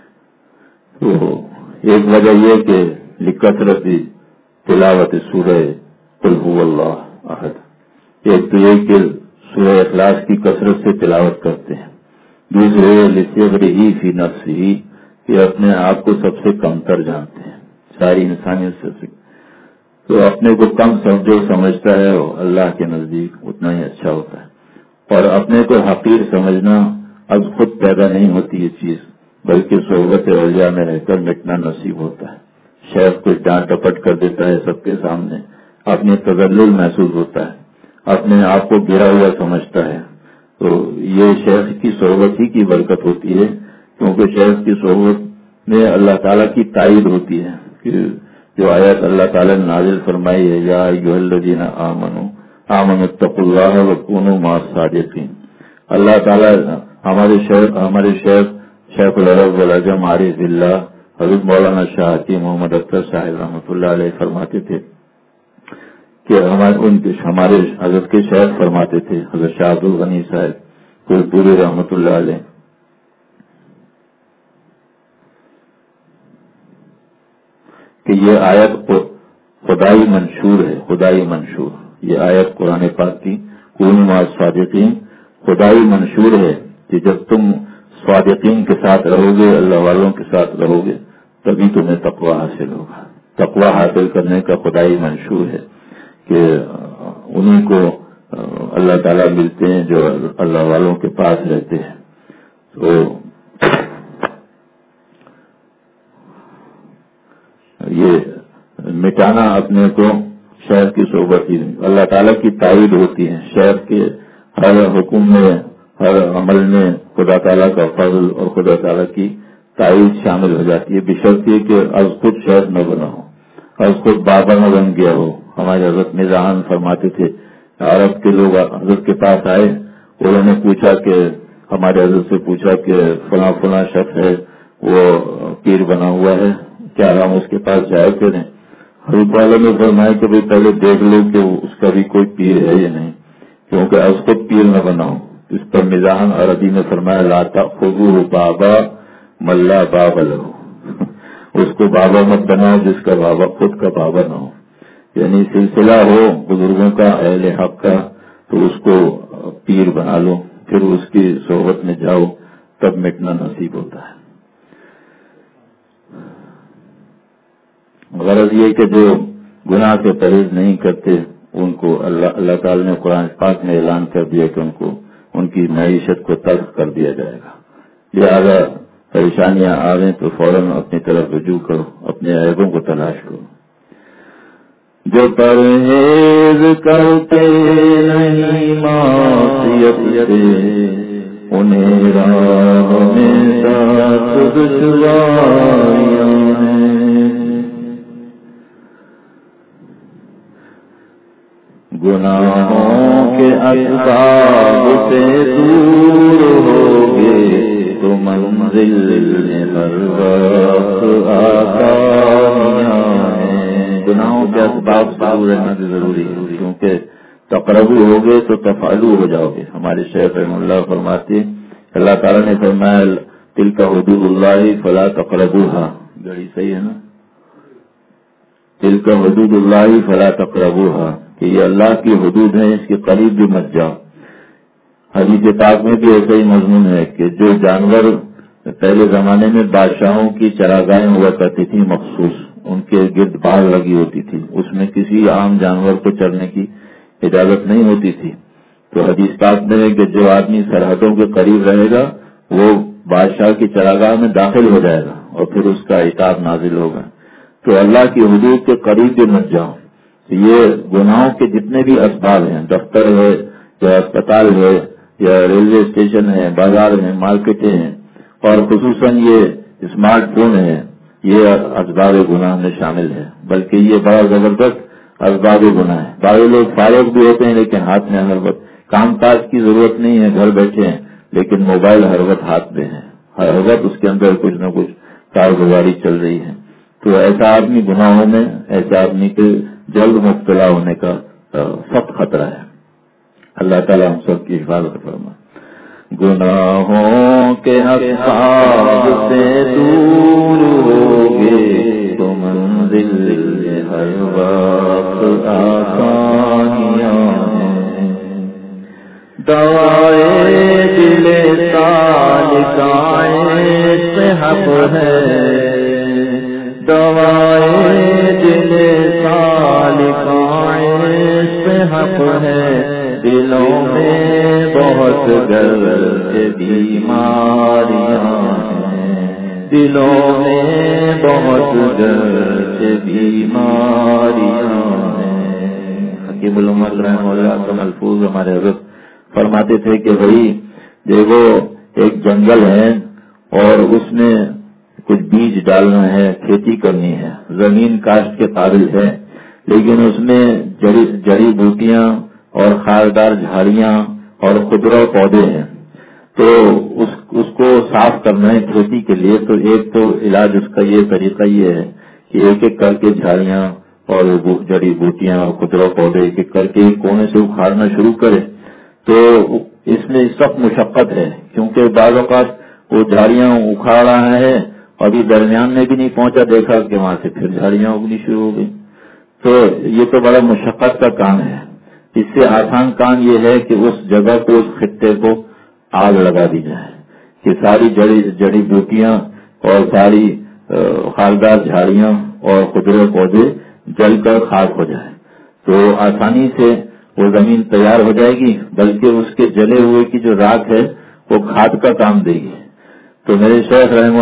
S1: تو ایک وجہ یہ کہ لکثرت تلاوت سورہ قل هو اللہ احد، ایک تو یہ کہ سورہ اخلاص کی کثرت سے تلاوت کرتے ہیں. دوسرے لصغرہ فی نفسہ، کہ اپنے آپ کو سب سے کمتر جانتے ہیں ساری انسانیت سے. تو اپنے کو کم سمجھتا ہے وہ اللہ کے نزدیک اتنا ہی اچھا ہوتا ہے. اور اپنے کو حقیر سمجھنا اب خود پیدا نہیں ہوتی یہ چیز، بلکہ صحبت اولیاء میں رہ کر مٹنا نصیب ہوتا ہے. شیخ کو ڈانٹ ٹپٹ کر دیتا ہے سب کے سامنے، اپنے تذلل محسوس ہوتا ہے، اپنے آپ کو گرا ہوا سمجھتا ہے. تو یہ شیخ کی صحبت ہی کی برکت ہوتی ہے، کیونکہ شیخ کی صحبت میں اللہ تعالیٰ کی تائید ہوتی ہے کہ جو آیات اللہ تعالیٰ نے نازل فرمائی ہے یا ایھا الذین آمنوا اتقوا اللہ وکونوا مع الصادقین. اللہ تعالیٰ ہمارے شیخ العرب والعجم عارف باللہ حضرت مولانا شاہ حکیم محمد اختر صاحب رحمۃ اللہ علیہ فرماتے تھے کہ ہمارے حضرت کے شیخ فرماتے تھے، حضرت شاہ عبد الغنی صاحب پورے رحمۃ اللہ علیہ، کہ یہ آیت خدائی منشور ہے. خدائی منشور یہ آیت قرآن پاک کی کونوا مع الصادقین خدائی منشور ہے کہ جب تم صادقین کے ساتھ رہو گے، اللہ والوں کے ساتھ رہو گے، تبھی تمہیں تقوی حاصل ہوگا. تقوی حاصل کرنے کا خدائی منشور ہے کہ انہیں کو اللہ تعالیٰ ملتے ہیں جو اللہ والوں کے پاس رہتے ہیں. تو یہ مٹانا اپنے کو شیخ کی صحبت ہی اللہ تعالیٰ کی تائید ہوتی ہے. شیخ کے ہر حکم میں، ہر عمل میں خدا تعالیٰ کا فضل اور خدا تعالیٰ کی تائید شامل ہو جاتی ہے، بشرط یہ کہ از خود شیخ نہ بنا ہو، از خود بابا نہ بن گیا ہو. ہمارے حضرت میزان فرماتے تھے عرب کے لوگ حضرت کے پاس آئے، انہوں نے پوچھا کہ ہمارے حضرت سے پوچھا کہ فلاں شخص ہے وہ پیر بنا ہوا ہے، کیا ہم اس کے پاس جائے کریں؟ حضرت والا نے فرمایا کہ بھائی پہلے دیکھ لو کہ اس کا بھی کوئی پیر ہے یا نہیں، کیونکہ از خود پیر نہ بناؤ. اس پر میزان عربی نے فرمایا لا تأخذوہ بابا من لا باب لہ، اس کو بابا مت بناؤ جس کا بابا خود کا بابا نہ ہو. یعنی سلسلہ ہو بزرگوں کا، اہل حق کا، تو اس کو پیر بنا لو، پھر اس کی صحبت میں جاؤ، تب مٹنا نصیب ہوتا ہے. غرض یہ کہ جو گناہ سے پرہیز نہیں کرتے ان کو اللہ تعالی نے قرآن پاک میں اعلان کر دیا کہ ان کی معیشت کو تلخ کر دیا جائے گا. لہذا پریشانیاں آ رہے تو فوراً اپنی طرف رجوع کرو، اپنے عیبوں کو تلاش کرو. جو پرہیز کرتے نہیں معصیت سے انہیں راہ میں سخت دشواریاں ہیں. گناہوں کے اسباب سے دور ہوگے تو منزل میں ہر وقت آسانیاں ہیں. گناہوں کے اسباب سے دور رہنا بھی ضروری ہے، کیونکہ تقربو ہوگے تو تفعلو ہو جاؤ گے. ہمارے شیخ رحمہ اللہ فرماتے اللہ تعالیٰ نے فرمایا تلک حدود اللہ فلا تقربوها، گڑی صحیح ہے نا؟ تلک حدود اللہ فلا تقربوها، کہ یہ اللہ کی حدود ہیں، اس کے قریب بھی مت جاؤ. حدیث پاک میں بھی ایسا ہی مضمون ہے کہ جو جانور پہلے زمانے میں بادشاہوں کی چراگاہیں ہوا کرتی تھی مخصوص، ان کے گرد باڑ لگی ہوتی تھی، اس میں کسی عام جانور کو چلنے کی اجازت نہیں ہوتی تھی. تو حدیث پاک میں ہے کہ جو آدمی سرحدوں کے قریب رہے گا وہ بادشاہ کی چراگاہ میں داخل ہو جائے گا اور پھر اس کا عتاب نازل ہوگا. تو اللہ کی حدود کے قریب بھی مت جاؤ. یہ گناہوں کے جتنے بھی اسباب ہیں، دفتر ہے یا اسپتال ہے یا ریلوے اسٹیشن ہے، بازار ہیں، مارکیٹیں ہیں، اور خصوصاً یہ اسمارٹ فون ہے، یہ اسباب گناہ میں شامل ہے. بلکہ یہ بڑا زبردست اسباب گناہ ہے. بعض لوگ فارغ بھی ہوتے ہیں لیکن ہاتھ میں ہر وقت کام کاج کی ضرورت نہیں ہے، گھر بیٹھے ہیں لیکن موبائل ہر وقت ہاتھ میں ہے، ہر وقت اس کے اندر کچھ نہ کچھ کارگزاری چل رہی ہے. تو ایسا آدمی گناہوں میں، ایسا آدمی کے جلد مبتلا ہونے کا سخت خطرہ ہے. اللہ تعالیٰ ہم سب کی حفاظت فرمائے. گناہوں کے حساب سے دور ہوگے تو منزل ہر وقت آسانیاں ہیں. دوائے دل سالکائیں سے حق ہے، دوائے دل سالکائیں سے حق ہے. دلوں میں بہت گرد بیماریاں ہیں، دلوں میں بہت گرد بیماریاں ہیں. حکیم الامت رحمہ اللہ کا ملفوظ ہمارے حضرت فرماتے تھے کہ بھائی دیکھو ایک جنگل ہے اور اس میں کچھ بیج ڈالنا ہے، کھیتی کرنی ہے، زمین کاشت کے قابل ہے، لیکن اس میں جڑی بوٹیاں اور خاردار جھاڑیاں اور خضرا پودے ہیں. تو اس کو صاف کرنا ہے کھیتی کے لیے. تو ایک تو علاج اس کا یہ طریقہ یہ ہے کہ ایک ایک کر کے جھاڑیاں اور جڑی بوٹیاں اور خضرا پودے ایک ایک کر کے ایک کونے سے اکھاڑنا شروع کرے. تو اس میں سخت مشقت ہے کیونکہ بعض اوقات وہ جھاڑیاں اکھاڑ رہا ہے، ابھی درمیان میں بھی نہیں پہنچا، دیکھا کہ وہاں سے پھر جھاڑیاں اگنی شروع ہو گئی. تو یہ تو بڑا مشقت کا کام ہے. اس سے آسان کام یہ ہے کہ اس جگہ کو، اس خطے کو آگ لگا دی جائے کہ ساری جڑی بوٹیاں اور ساری خالدار جھاڑیاں اور خضرے پودے جل کر خاک ہو جائے. تو آسانی سے وہ زمین تیار ہو جائے گی، بلکہ اس کے جلے ہوئے کی جو راکھ ہے وہ کھاد کا کام دے گی. تو میرے شیخ رحمہ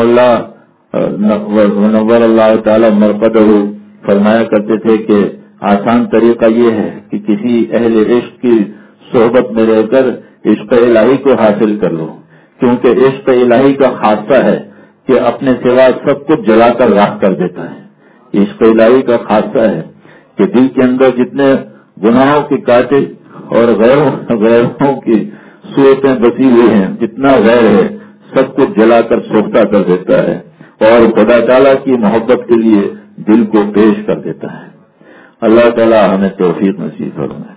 S1: اللہ منور اللہ تعالی مرقدہ فرمایا کرتے تھے کہ آسان طریقہ یہ ہے کہ کسی اہل عشق کی صحبت میں رہ کر عشق الہی کو حاصل کر لو، کیونکہ عشق الہی کا خاصہ ہے کہ اپنے سوا سب کچھ جلا کر راکھ کر دیتا ہے. عشق الہی کا خاصہ ہے کہ دل کے اندر جتنے گناہوں کی کاٹے اور غیروں کی صورتیں بسی ہوئی ہیں، جتنا غیر ہے سب کچھ جلا کر سوکھتا کر دیتا ہے اور خدا تعالیٰ کی محبت کے لیے دل کو پیش کر دیتا ہے. اللہ تعالیٰ ہمیں توفیق نصیب فرمائے.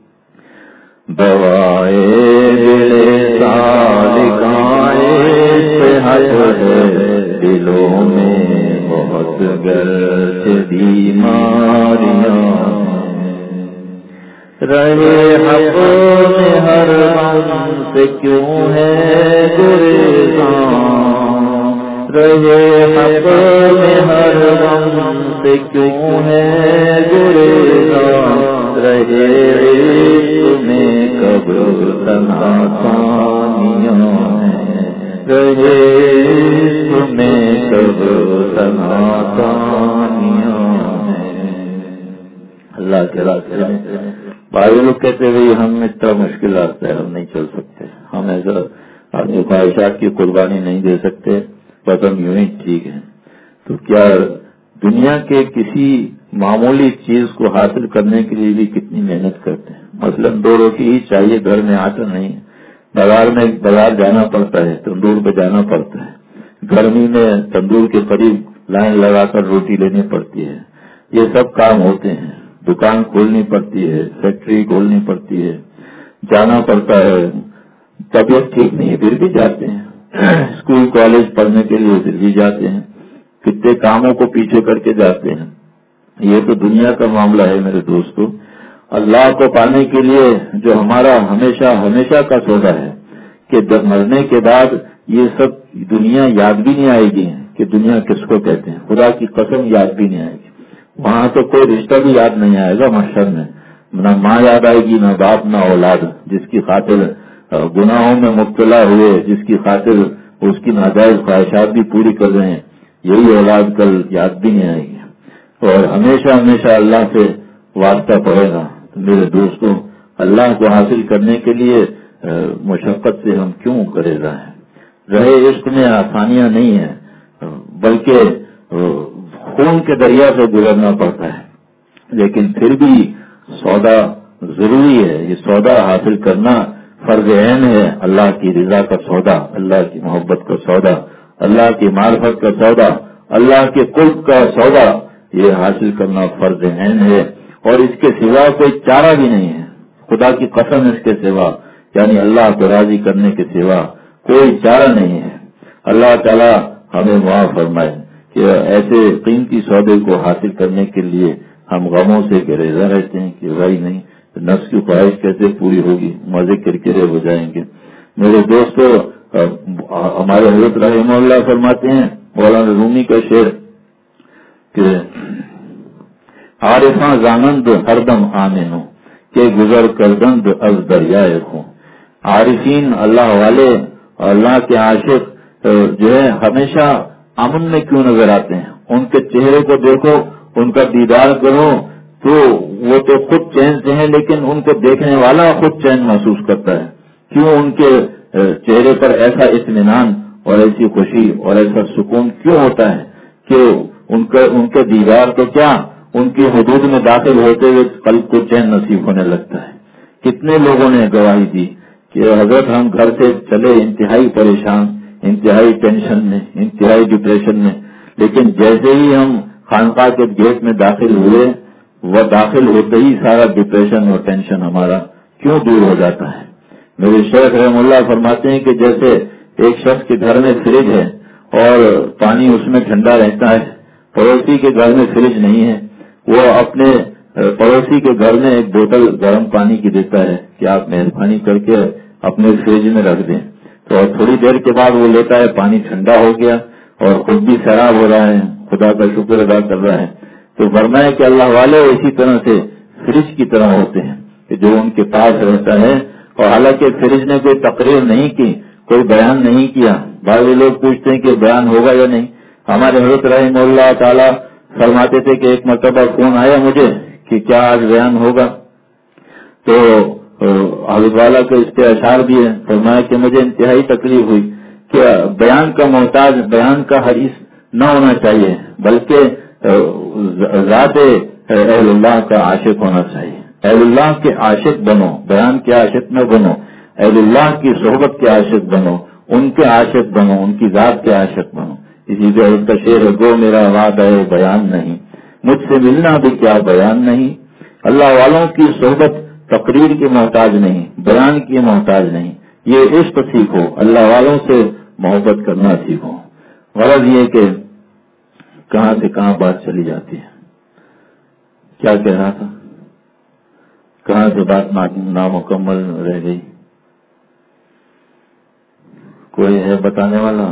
S1: دوائے دل سالکائیں سے حق ہے، دلوں میں بہت گرد بیماریاں ہیں. رہے حق میں ہر غم سے کیوں ہے گریزاں، رہے حق میں ہر غم سے کیوں ہے گریزاں، رہے عشق میں کب تنہا ثانیاں ہیں، رہے عشق میں کب تنہا ثانیاں ہیں. اللہ کے راستے میں بعض لوگ کہتے ہیں ہم اتنا مشکل راستہ ہے، ہم نہیں چل سکتے، ہم ایسا اپنی خواہشات کی قربانی نہیں دے سکتے، بس ہم یوں ہی ٹھیک ہیں. تو کیا دنیا کے کسی معمولی چیز کو حاصل کرنے کے لیے بھی کتنی محنت کرتے ہیں. مثلا 2 روٹی ہی چاہیے، گھر میں آٹا نہیں ہے، بازار جانا پڑتا ہے، تندور پہ جانا پڑتا ہے، گرمی میں تندور کے قریب لائن لگا کر روٹی لینی پڑتی ہے. یہ سب کام ہوتے ہیں. دکان کھولنی پڑتی ہے، فیکٹری کھولنی پڑتی ہے، جانا پڑتا ہے. طبیعت ٹھیک نہیں ہے پھر بھی جاتے ہیں، اسکول کالج پڑھنے کے لیے پھر بھی جاتے ہیں، کتنے کاموں کو پیچھے کر کے جاتے ہیں. یہ تو دنیا کا معاملہ ہے میرے دوستو. اللہ کو پانے کے لیے جو ہمارا ہمیشہ کا سودا ہے کہ جب مرنے کے بعد یہ سب دنیا یاد بھی نہیں آئے گی کہ دنیا کس کو کہتے ہیں، خدا کی قسم یاد بھی نہیں آئے گی. وہاں تو کوئی رشتہ بھی یاد نہیں آئے گا محشر میں، نہ ماں یاد آئے گی، نہ باپ، نہ اولاد. جس کی خاطر گناہوں میں مبتلا ہوئے، جس کی خاطر اس کی ناجائز خواہشات بھی پوری کر رہے ہیں، یہی اولاد کل یاد بھی نہیں آئے گی اور ہمیشہ ہمیشہ اللہ سے واسطہ پڑے گا. تو میرے دوستوں، اللہ کو حاصل کرنے کے لیے مشقت سے ہم کیوں کرے رہے؟ رہے عشق میں آسانیاں نہیں ہیں، بلکہ خون کے دریا سے گزرنا پڑتا ہے. لیکن پھر بھی سودا ضروری ہے. یہ سودا حاصل کرنا فرض عین ہے. اللہ کی رضا کا سودا، اللہ کی محبت کا سودا، اللہ کی معرفت کا سودا، اللہ کے قرب کا سودا، یہ حاصل کرنا فرض عین ہے. اور اس کے سوا کوئی چارہ بھی نہیں ہے. خدا کی قسم، اس کے سوا یعنی اللہ کو راضی کرنے کے سوا کوئی چارہ نہیں ہے. اللہ تعالی ہمیں معاف فرمائے کہ ایسے قیمتی سودے کو حاصل کرنے کے لیے ہم غموں سے گریزہ رہتے ہیں کہ بھائی نہیں، نفس کی خواہش کیسے پوری ہوگی، مزے کرکرے ہو جائیں گے. میرے دوستو، ہمارے حضرت رحمہ اللہ فرماتے ہیں، مولانا رومی کا شعر کہ عارفاں زانند ہر دم آمینو کہ گزر کردند از دریائے خوں. عارفین، اللہ والے، اللہ کے عاشق جو ہے ہمیشہ امن میں کیوں نظر آتے ہیں؟ ان کے چہرے کو دیکھو، ان کا دیدار کرو تو وہ تو خود چین سے ہیں، لیکن ان کو دیکھنے والا خود چین محسوس کرتا ہے. کیوں ان کے چہرے پر ایسا اطمینان اور ایسی خوشی اور ایسا سکون کیوں ہوتا ہے کہ ان کے دیدار تو کیا، ان کی حدود میں داخل ہوتے ہوئے قلب کو چین نصیب ہونے لگتا ہے. کتنے لوگوں نے گواہی دی کہ حضرت ہم گھر سے چلے انتہائی پریشان، انتہائی ٹینشن میں، انتہائی ڈپریشن میں، لیکن جیسے ہی ہم خانقاہ کے گیٹ میں داخل ہوئے، وہ داخل ہوتے ہی سارا ڈپریشن اور ٹینشن ہمارا کیوں دور ہو جاتا ہے. میرے شیخ رحم اللہ فرماتے ہیں کہ جیسے ایک شخص کے گھر میں فریج ہے اور پانی اس میں ٹھنڈا رہتا ہے، پڑوسی کے گھر میں فریج نہیں ہے، وہ اپنے پڑوسی کے گھر میں ایک بوتل گرم پانی کی دیتا ہے کہ آپ مہربانی کر کے اپنے فریج میں رکھ دیں. تو تھوڑی دیر کے بعد وہ لیتا ہے، پانی ٹھنڈا ہو گیا اور خود بھی سیراب ہو رہا ہے، خدا کا شکر ادا کر رہا ہے. تو فرمایا کہ اللہ والے اسی طرح سے فریج کی طرح ہوتے ہیں کہ جو ان کے پاس رہتا ہے. اور حالانکہ فریج نے کوئی تقریر نہیں کی، کوئی بیان نہیں کیا. بعض لوگ پوچھتے ہیں کہ بیان ہوگا یا نہیں. ہمارے حضرت رحمہ اللہ تعالی فرماتے تھے کہ ایک مرتبہ فون آیا مجھے کہ کیا آج بیان ہوگا، تو حضرت والا کے اس کے اشعار بھی ہیں. فرمایا کہ مجھے انتہائی تکلیف ہوئی کہ بیان کا محتاج، بیان کا حریص نہ ہونا چاہیے، بلکہ ذات اہل اللہ کا عاشق ہونا چاہیے. اہل اللہ کے عاشق بنو، بیان کے عاشق نہ بنو، اہل اللہ کی صحبت کے عاشق بنو، ان کے عاشق بنو، ان کی ذات کے عاشق بنو. اسی طرح کا شعر ہے، گو میرا وعدہ ہے بیان نہیں، مجھ سے ملنا بھی کیا بیان نہیں. اللہ والوں کی صحبت تقریر کی محتاج نہیں، بیان کی محتاج نہیں. یہ عشق سیکھو، اللہ والوں سے محبت کرنا سیکھو. غرض یہ کہ کہاں سے کہاں بات چلی جاتی ہے. کیا کہہ رہا تھا، کہاں سے بات نامکمل رہ گئی؟ کوئی ہے بتانے والا؟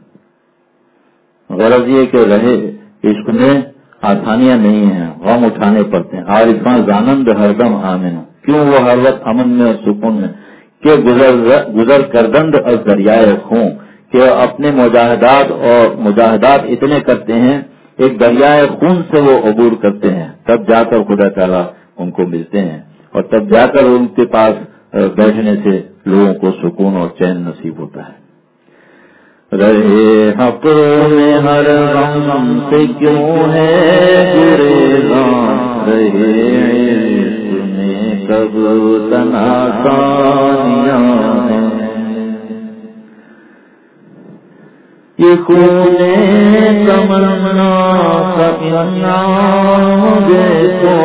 S1: غرض یہ کہ رہے عشق میں آسانیاں نہیں ہیں، غم اٹھانے پڑتے ہیں. عارفاں زانند ہر دم آمن، کیوں وہ ہر وقت امن میں اور سکون میں کہ گزر کردند از دریائے خون، کہ اپنے مجاہدات اتنے کرتے ہیں، ایک دریائے خون سے وہ عبور کرتے ہیں، تب جا کر خدا تعالیٰ ان کو ملتے ہیں اور تب جا کر ان کے پاس بیٹھنے سے لوگوں کو سکون اور چین نصیب ہوتا ہے. رہے حق میں ہر غم سے کیوں ہے گریزاں، رہے عشق میں کب تنہا ثانیاں ہیں. یہ خون تمنا کا انعام دیکھو،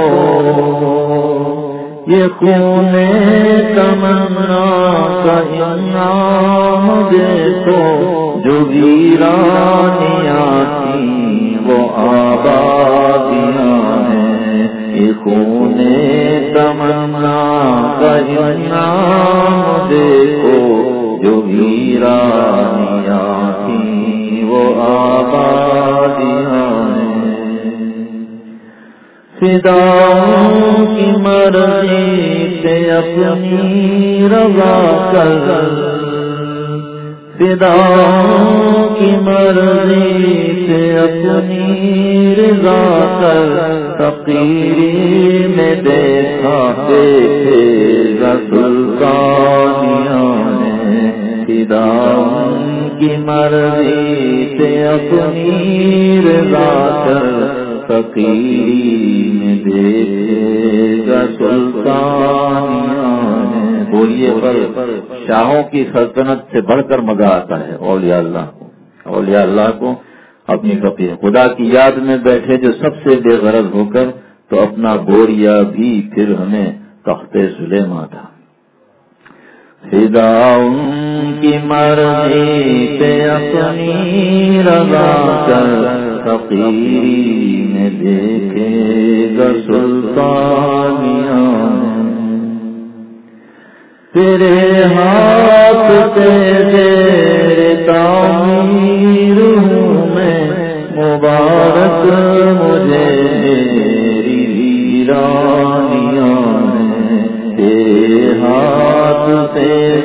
S1: یہ خون تمنا کا انعام دیکھو، جو ویرانیاں تھیں وہ آبادیاں ہیں. یہ خون تمنا کا انعام دیکھو، جو ویرانیاں تھیں وہ آبادیاں فداؤں کی مرضی سے اپنی رضا کر، فداؤں کی مرضی سے اپنی رضا کر، فقیری میں دیکھا دیکھے گا سلطانیوں نے، فداؤں کی مرضی سے اپنی رضا کر، فقیری میں دیکھے گا سلطانیوں نے۔ بولیے پر شاہوں کی سلطنت سے بڑھ کر مزہ آتا ہے اولیاء اللہ کو، اولیاء اللہ کو اپنی فقیر خدا کی یاد میں بیٹھے جو سب سے بے غرض ہو کر تو اپنا گوریا بھی پھر ہمیں تخت سلیمان تھا۔ فداؤں کی مرضی سے اپنی رضا کر، فقیری میں دیکھے گا سلطانیوں تیرے ہاتھ سے زیر تعمیر ہوں میں، مبارک مجھے میری ویرانیوں میں، تیرے ہاتھ سے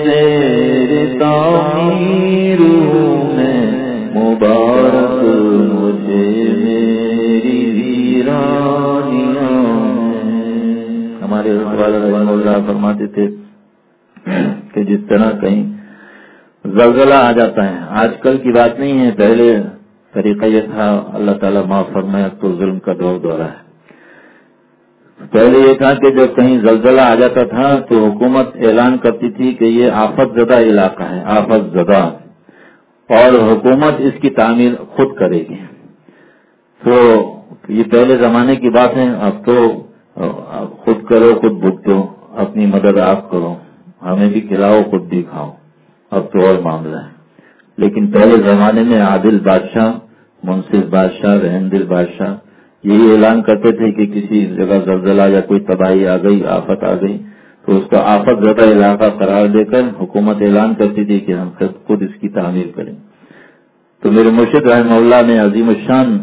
S1: زیر تعمیر ہوں میں، مبارک مجھے میری ویرانیوں میں۔ ہمارے رحمہ اللہ فرماتے تھے کہ جس طرح کہیں زلزلہ آ جاتا ہے، آج کل کی بات نہیں ہے، پہلے طریقہ یہ تھا، اللہ تعالیٰ معاف فرمائے، تو ظلم کا دور دورہ ہے۔ پہلے یہ تھا کہ جب کہیں زلزلہ آ جاتا تھا تو حکومت اعلان کرتی تھی کہ یہ آفت زدہ علاقہ ہے، آفت زدہ، اور حکومت اس کی تعمیر خود کرے گی۔ تو یہ پہلے زمانے کی بات ہے، اب تو خود کرو خود بھگتو، اپنی مدد آپ کرو، ہمیں بھی کھلاؤ خود بھی کھاؤ، اب تو اور معاملہ ہے۔ لیکن پہلے زمانے میں عادل بادشاہ، منصف بادشاہ، رحم دل بادشاہ یہی اعلان کرتے تھے کہ کسی جگہ زلزلہ یا کوئی تباہی آ گئی، آفت آ گئی، تو اس کا آفت زدہ علاقہ قرار دے کر حکومت اعلان کرتی تھی کہ ہم خود اس کی تعمیر کریں۔ تو میرے مرشد رحمہ اللہ نے عظیم الشان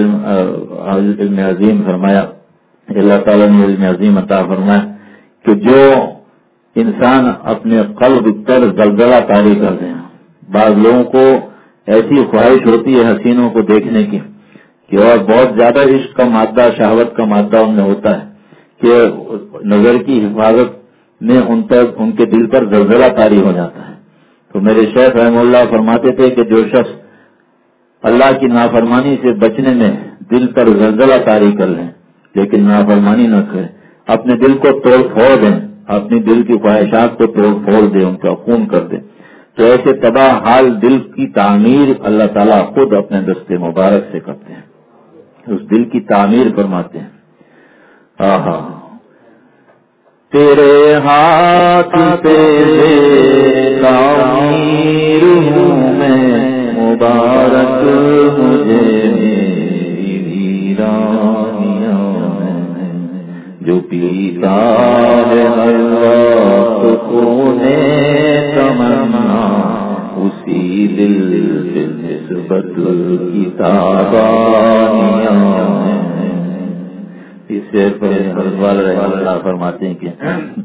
S1: علم عظیم فرمایا، اللہ تعالیٰ نے علم عظیم عطا فرمایا کہ جو انسان اپنے قلب پر زلزلہ طاری کر دیں۔ بعض لوگوں کو ایسی خواہش ہوتی ہے حسینوں کو دیکھنے کی کہ اور بہت زیادہ عشق کا مادہ، شہوت کا مادہ ان میں ہوتا ہے کہ نظر کی حفاظت میں ان کے دل پر زلزلہ طاری ہو جاتا ہے۔ تو میرے شیخ رحمہ اللہ فرماتے تھے کہ جو شخص اللہ کی نافرمانی سے بچنے میں دل پر زلزلہ طاری کر لیں لیکن نافرمانی نہ کرے، اپنے دل کو توڑ پھوڑ دیں، اپنی دل کی خواہشات کو توڑ پھوڑ دیں، ان کا خون کر دیں، تو ایسے تباہ حال دل کی تعمیر اللہ تعالیٰ خود اپنے دستے مبارک سے کرتے ہیں، اس دل کی تعمیر فرماتے ہیں۔ آہا تیرے ہاتھ سے تعمیر ہوں میں، مبارک مجھے میری ویرانیوں میں، جو پیتا ہے ہر وقت خونے تمنا، اسی دل سے نسبت کی تابانیوں میں۔ اس شعر پر حضرت رحمہ اللہ فرماتے ہیں کہ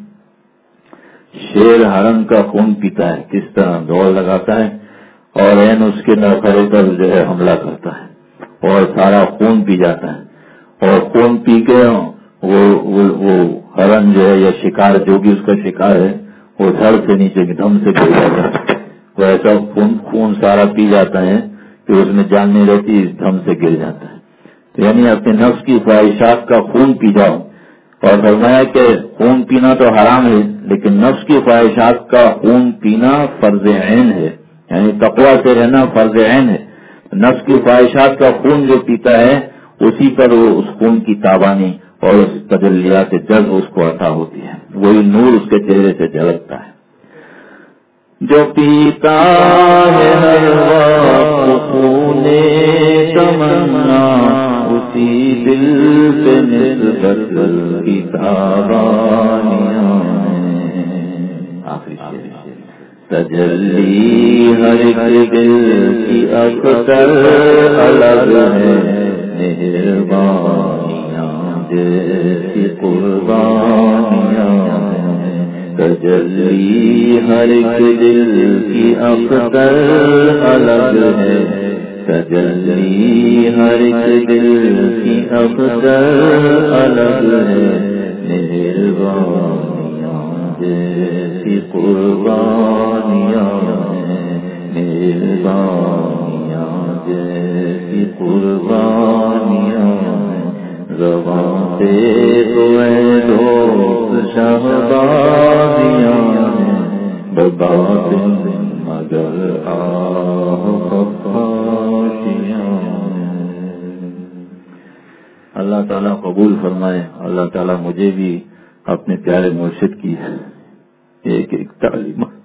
S1: شیر حرم کا خون پیتا ہے، کس طرح دوڑ لگاتا ہے اور این اس کے نوکرے پر جو ہے حملہ کرتا ہے اور سارا خون پی جاتا ہے، اور خون پی کے وہ ہرن جو ہے یا شکار جو بھی اس کا شکار ہے وہ دھڑ سے نیچے دم سے گر جاتا ہے، وہ ایسا خون سارا پی جاتا ہے کہ اس میں جان نہیں رہتی، دم سے گر جاتا ہے۔ تو یعنی اپنے نفس کی خواہشات کا خون پی جاؤ، اور فرمایا کہ خون پینا تو حرام ہے لیکن نفس کی خواہشات کا خون پینا فرض عین ہے، یعنی تقویٰ سے رہنا فرض عین ہے۔ نفس کی خواہشات کا خون جو پیتا ہے اسی پر وہ اس خون کی تابانی اور اس تجلیات جذب اس کو عطا ہوتی ہے، وہی نور اس کے چہرے سے جھلکتا ہے۔ جو پیتا ہے ہر وقت خون تمنا، اسی دل سے نسبت کی تابانیوں میں۔ آخری شعر، تجلی ہر ایک دل کی اکثر الگ ہے، مہربانیاں جیسی قربانیاں ہیں، تجلی ہر ایک دل کی اختر الگ ہے، تجلی ہر ایک دل کی اختر الگ ہے، مہربانیاں جیسی قربانیاں ہیں، مہربانیاں جیسی قربانیاں ہیں، زبان پہ تو اے دوست شہبازیاں ہیں، بباطن مگر آہ خفاشیاں ہیں۔ اللہ تعالیٰ قبول فرمائے، اللہ تعالیٰ مجھے بھی اپنے پیارے مرشد کی ایک ایک تعلیمات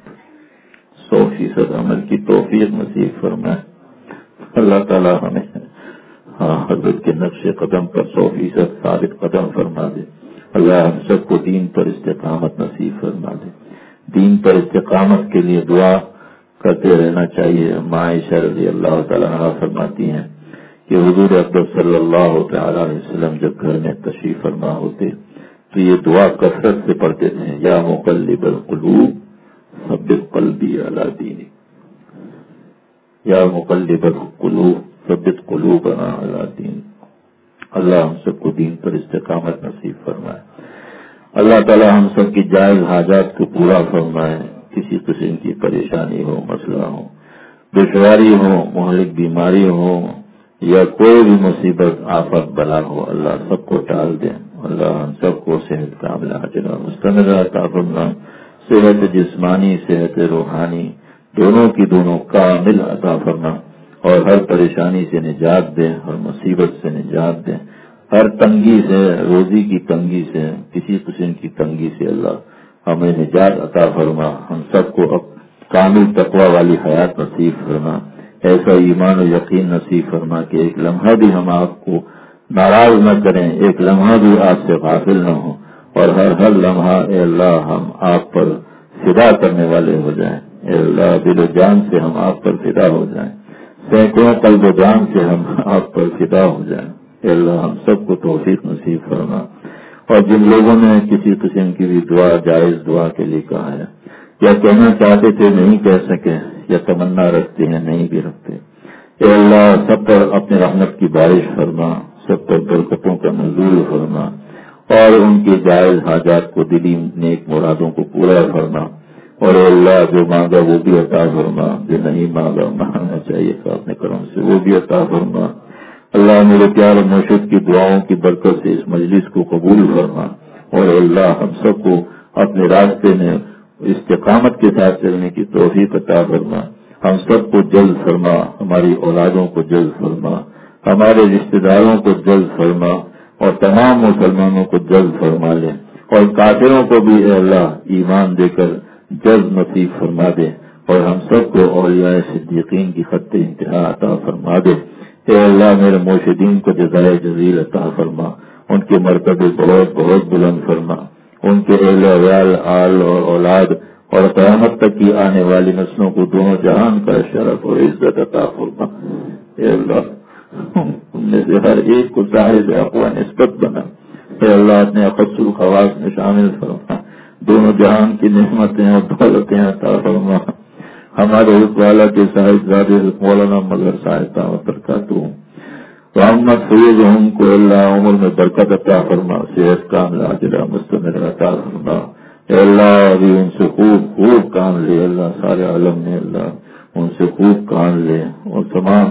S1: 100% عمل کی توفیق نصیب فرمائے۔ اللہ تعالیٰ ہمیں حضرت کے نقش قدم پر 100% ثابت قدم فرما دے۔ اللہ ہم سب کو دین پر استقامت نصیب فرما دے۔ دین پر استقامت کے لیے دعا کرتے رہنا چاہیے۔ عائشہ رضی اللہ تعالیٰ عنہا فرماتی ہیں کہ حضور اکرم صلی اللہ تعالیٰ علیہ وسلم جب گھر میں تشریف فرما ہوتے تو یہ دعا کثرت سے پڑھتے تھے، یا مقلب القلوب ثبت قلبی علی دینک، یا مقلب القلوب ثبت قلوبنا علی دینک۔ اللہ ہم سب کو دین پر استقامت نصیب فرمائے۔ اللہ تعالی ہم سب کی جائز حاجات کو پورا فرمائے۔ کسی قسم کی پریشانی ہو، مسئلہ ہو، دشواری ہو، مہلک بیماری ہو یا کوئی بھی مصیبت آفت بلا ہو، اللہ سب کو ٹال دے۔ اللہ ہم سب کو صحت کاملہ عاجلہ مستمرہ عطا فرما، صحت جسمانی صحت روحانی دونوں کی دونوں کامل عطا فرما، اور ہر پریشانی سے نجات دے، ہر مصیبت سے نجات دے، ہر تنگی سے، روزی کی تنگی سے، کسی قسم کی تنگی سے اللہ ہمیں نجات عطا فرما۔ ہم سب کو اب کامل تقوی والی حیات نصیب فرما، ایسا ایمان و یقین نصیب فرما کہ ایک لمحہ بھی ہم آپ کو ناراض نہ کریں، ایک لمحہ بھی آپ سے غافل نہ ہوں، اور ہر لمحہ اے اللہ ہم آپ پر فدا کرنے والے ہو جائیں۔ اے اللہ دل و جان سے ہم آپ پر فدا ہو جائیں، سینکڑوں قلب و جان سے ہم آپ پر فدا ہو جائیں۔ اے اللہ ہم سب کو توفیق نصیب فرما، اور جن لوگوں نے کسی قسم کی بھی دعا جائز دعا کے لیے کہا ہے یا کہنا چاہتے تھے نہیں کہہ سکے، یا تمنا رکھتے ہیں نہیں بھی رکھتے، اے اللہ سب پر اپنے رحمت کی بارش فرما، سب پر برکتوں کا نزول فرما، اور ان کے جائز حاجات کو دلی نیک مرادوں کو پورا فرما، اور اے اللہ جو مانگا وہ بھی عطا فرما، جو نہیں مانگا مانگنا چاہیے تھا اپنے کرم سے وہ بھی عطا فرما۔ اللہ میرے پیارے مرشد کی دعاؤں کی برکت سے اس مجلس کو قبول فرما، اور اے اللہ ہم سب کو اپنے راستے میں استقامت کے ساتھ چلنے کی توفیق عطا فرما۔ ہم سب کو جلد فرما، ہماری اولادوں کو جلد فرما، ہمارے رشتہ داروں کو جلد فرما، اور تمام مسلمانوں کو جلد فرما لے، اور کافروں کو بھی اے اللہ ایمان دے کر جلد نصیب فرما دے، اور ہم سب کو اولیاء صدیقین کی خط انتہا عطا فرما دے۔ اے اللہ میرے مرشدین کو جزائے جزیل عطا فرما، ان کے مرتبے بہت بہت بلند فرما، ان کے اہل ویال آل اور اولاد اور قیامت تک کی آنے والی نسلوں کو دونوں جہان کا شرف اور عزت عطا فرما۔ اے اللہ ان میں سے ہر ایک کو صاحب اقوا نسبت بنا، اے اللہ اپنے اخص الخواص میں شامل فرما، دونوں جہان کی نعمتیں اور دولتیں عطا فرما۔ ہمارے اس والا کے صاحب زادے مولانا مظہر صاحب دعوت برکاتہ محمد سید ہم کو اللہ عمر میں برکت عطا فرما، صحت کاملہ عاجلہ مستمر عطا فرما۔ اے اللہ ابھی ان سے خوب خوب کام لے، اللہ سارے عالم نے اللہ ان سے خوب کام لے، اور تمام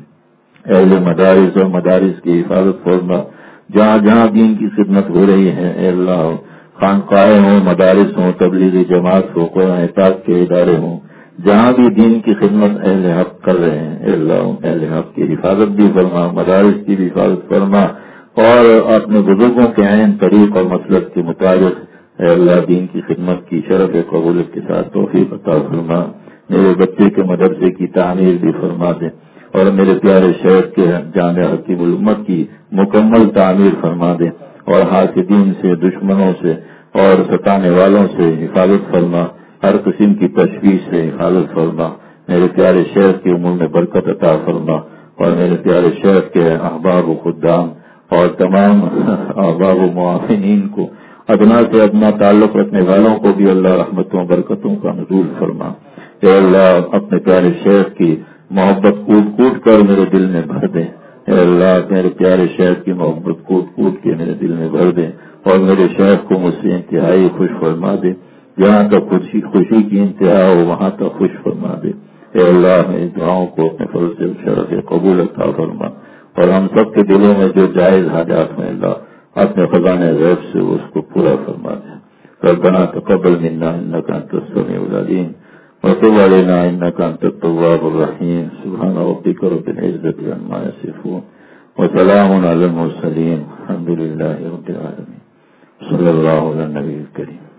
S1: اہل مدارس اور مدارس کی حفاظت فرما، جہاں جہاں دین کی خدمت ہو رہی ہے اے اللہ، خانقاہیں ہوں، مدارس ہوں، تبلیغی جماعت ہو، قرآن پاک کے ادارے ہوں، جہاں بھی دین کی خدمت اہل حق کر رہے ہیں اے اللہ اہل حق کی حفاظت بھی فرما، مدارس کی بھی حفاظت فرما، اور اپنے بزرگوں کے عین طریق اور مسلک کے مطابق اے اللہ دین کی خدمت کی شرف قبولیت کے ساتھ توفیق عطا فرما۔ میرے بچے کے مدرسے کی تعمیر بھی فرما دے، اور میرے پیارے شہر کے جامع حکیم الامت کی مکمل تعمیر فرما دے، اور حاسدین سے، دشمنوں سے اور ستانے والوں سے حفاظت فرما، ہر قسم کی تشویش سے حفاظت فرما۔ میرے پیارے شہر کی عمر میں برکت عطا فرما، اور میرے پیارے شہر کے احباب و خدام اور تمام احباب و معاونین کو، ادنا سے ادنا تعلق رکھنے والوں کو بھی اللہ رحمتوں برکتوں کا نزول فرما۔ اے اللہ اپنے پیارے شیخ کی محبت کوٹ کوٹ کر میرے دل میں بھر دے۔ اے اللہ میرے پیارے شیخ کی محبت کوٹ کوٹ کے میرے دل میں بھر دے اور میرے شیخ کو مجھ سے انتہائی خوش فرما دے، جہاں تک خوشی کی انتہا ہو وہاں تک خوش فرما دے۔ اے اللہ میری دعاؤں کو اپنے فضل سے شرف قبول عطا فرما، اور ہم سب کے دلوں میں جو جائز حاجات ہیں اللہ اپنے خزانے غیب سے اس کو پورا فرما دے۔ ربنا تقبل منا انك انت السميع العليم وتب علينا انك انت التواب الرحيم سبحان ربك رب العزة عما يصفون وسلام على المرسلين الحمد لله رب العالمين صلى الله على النبي الكريم۔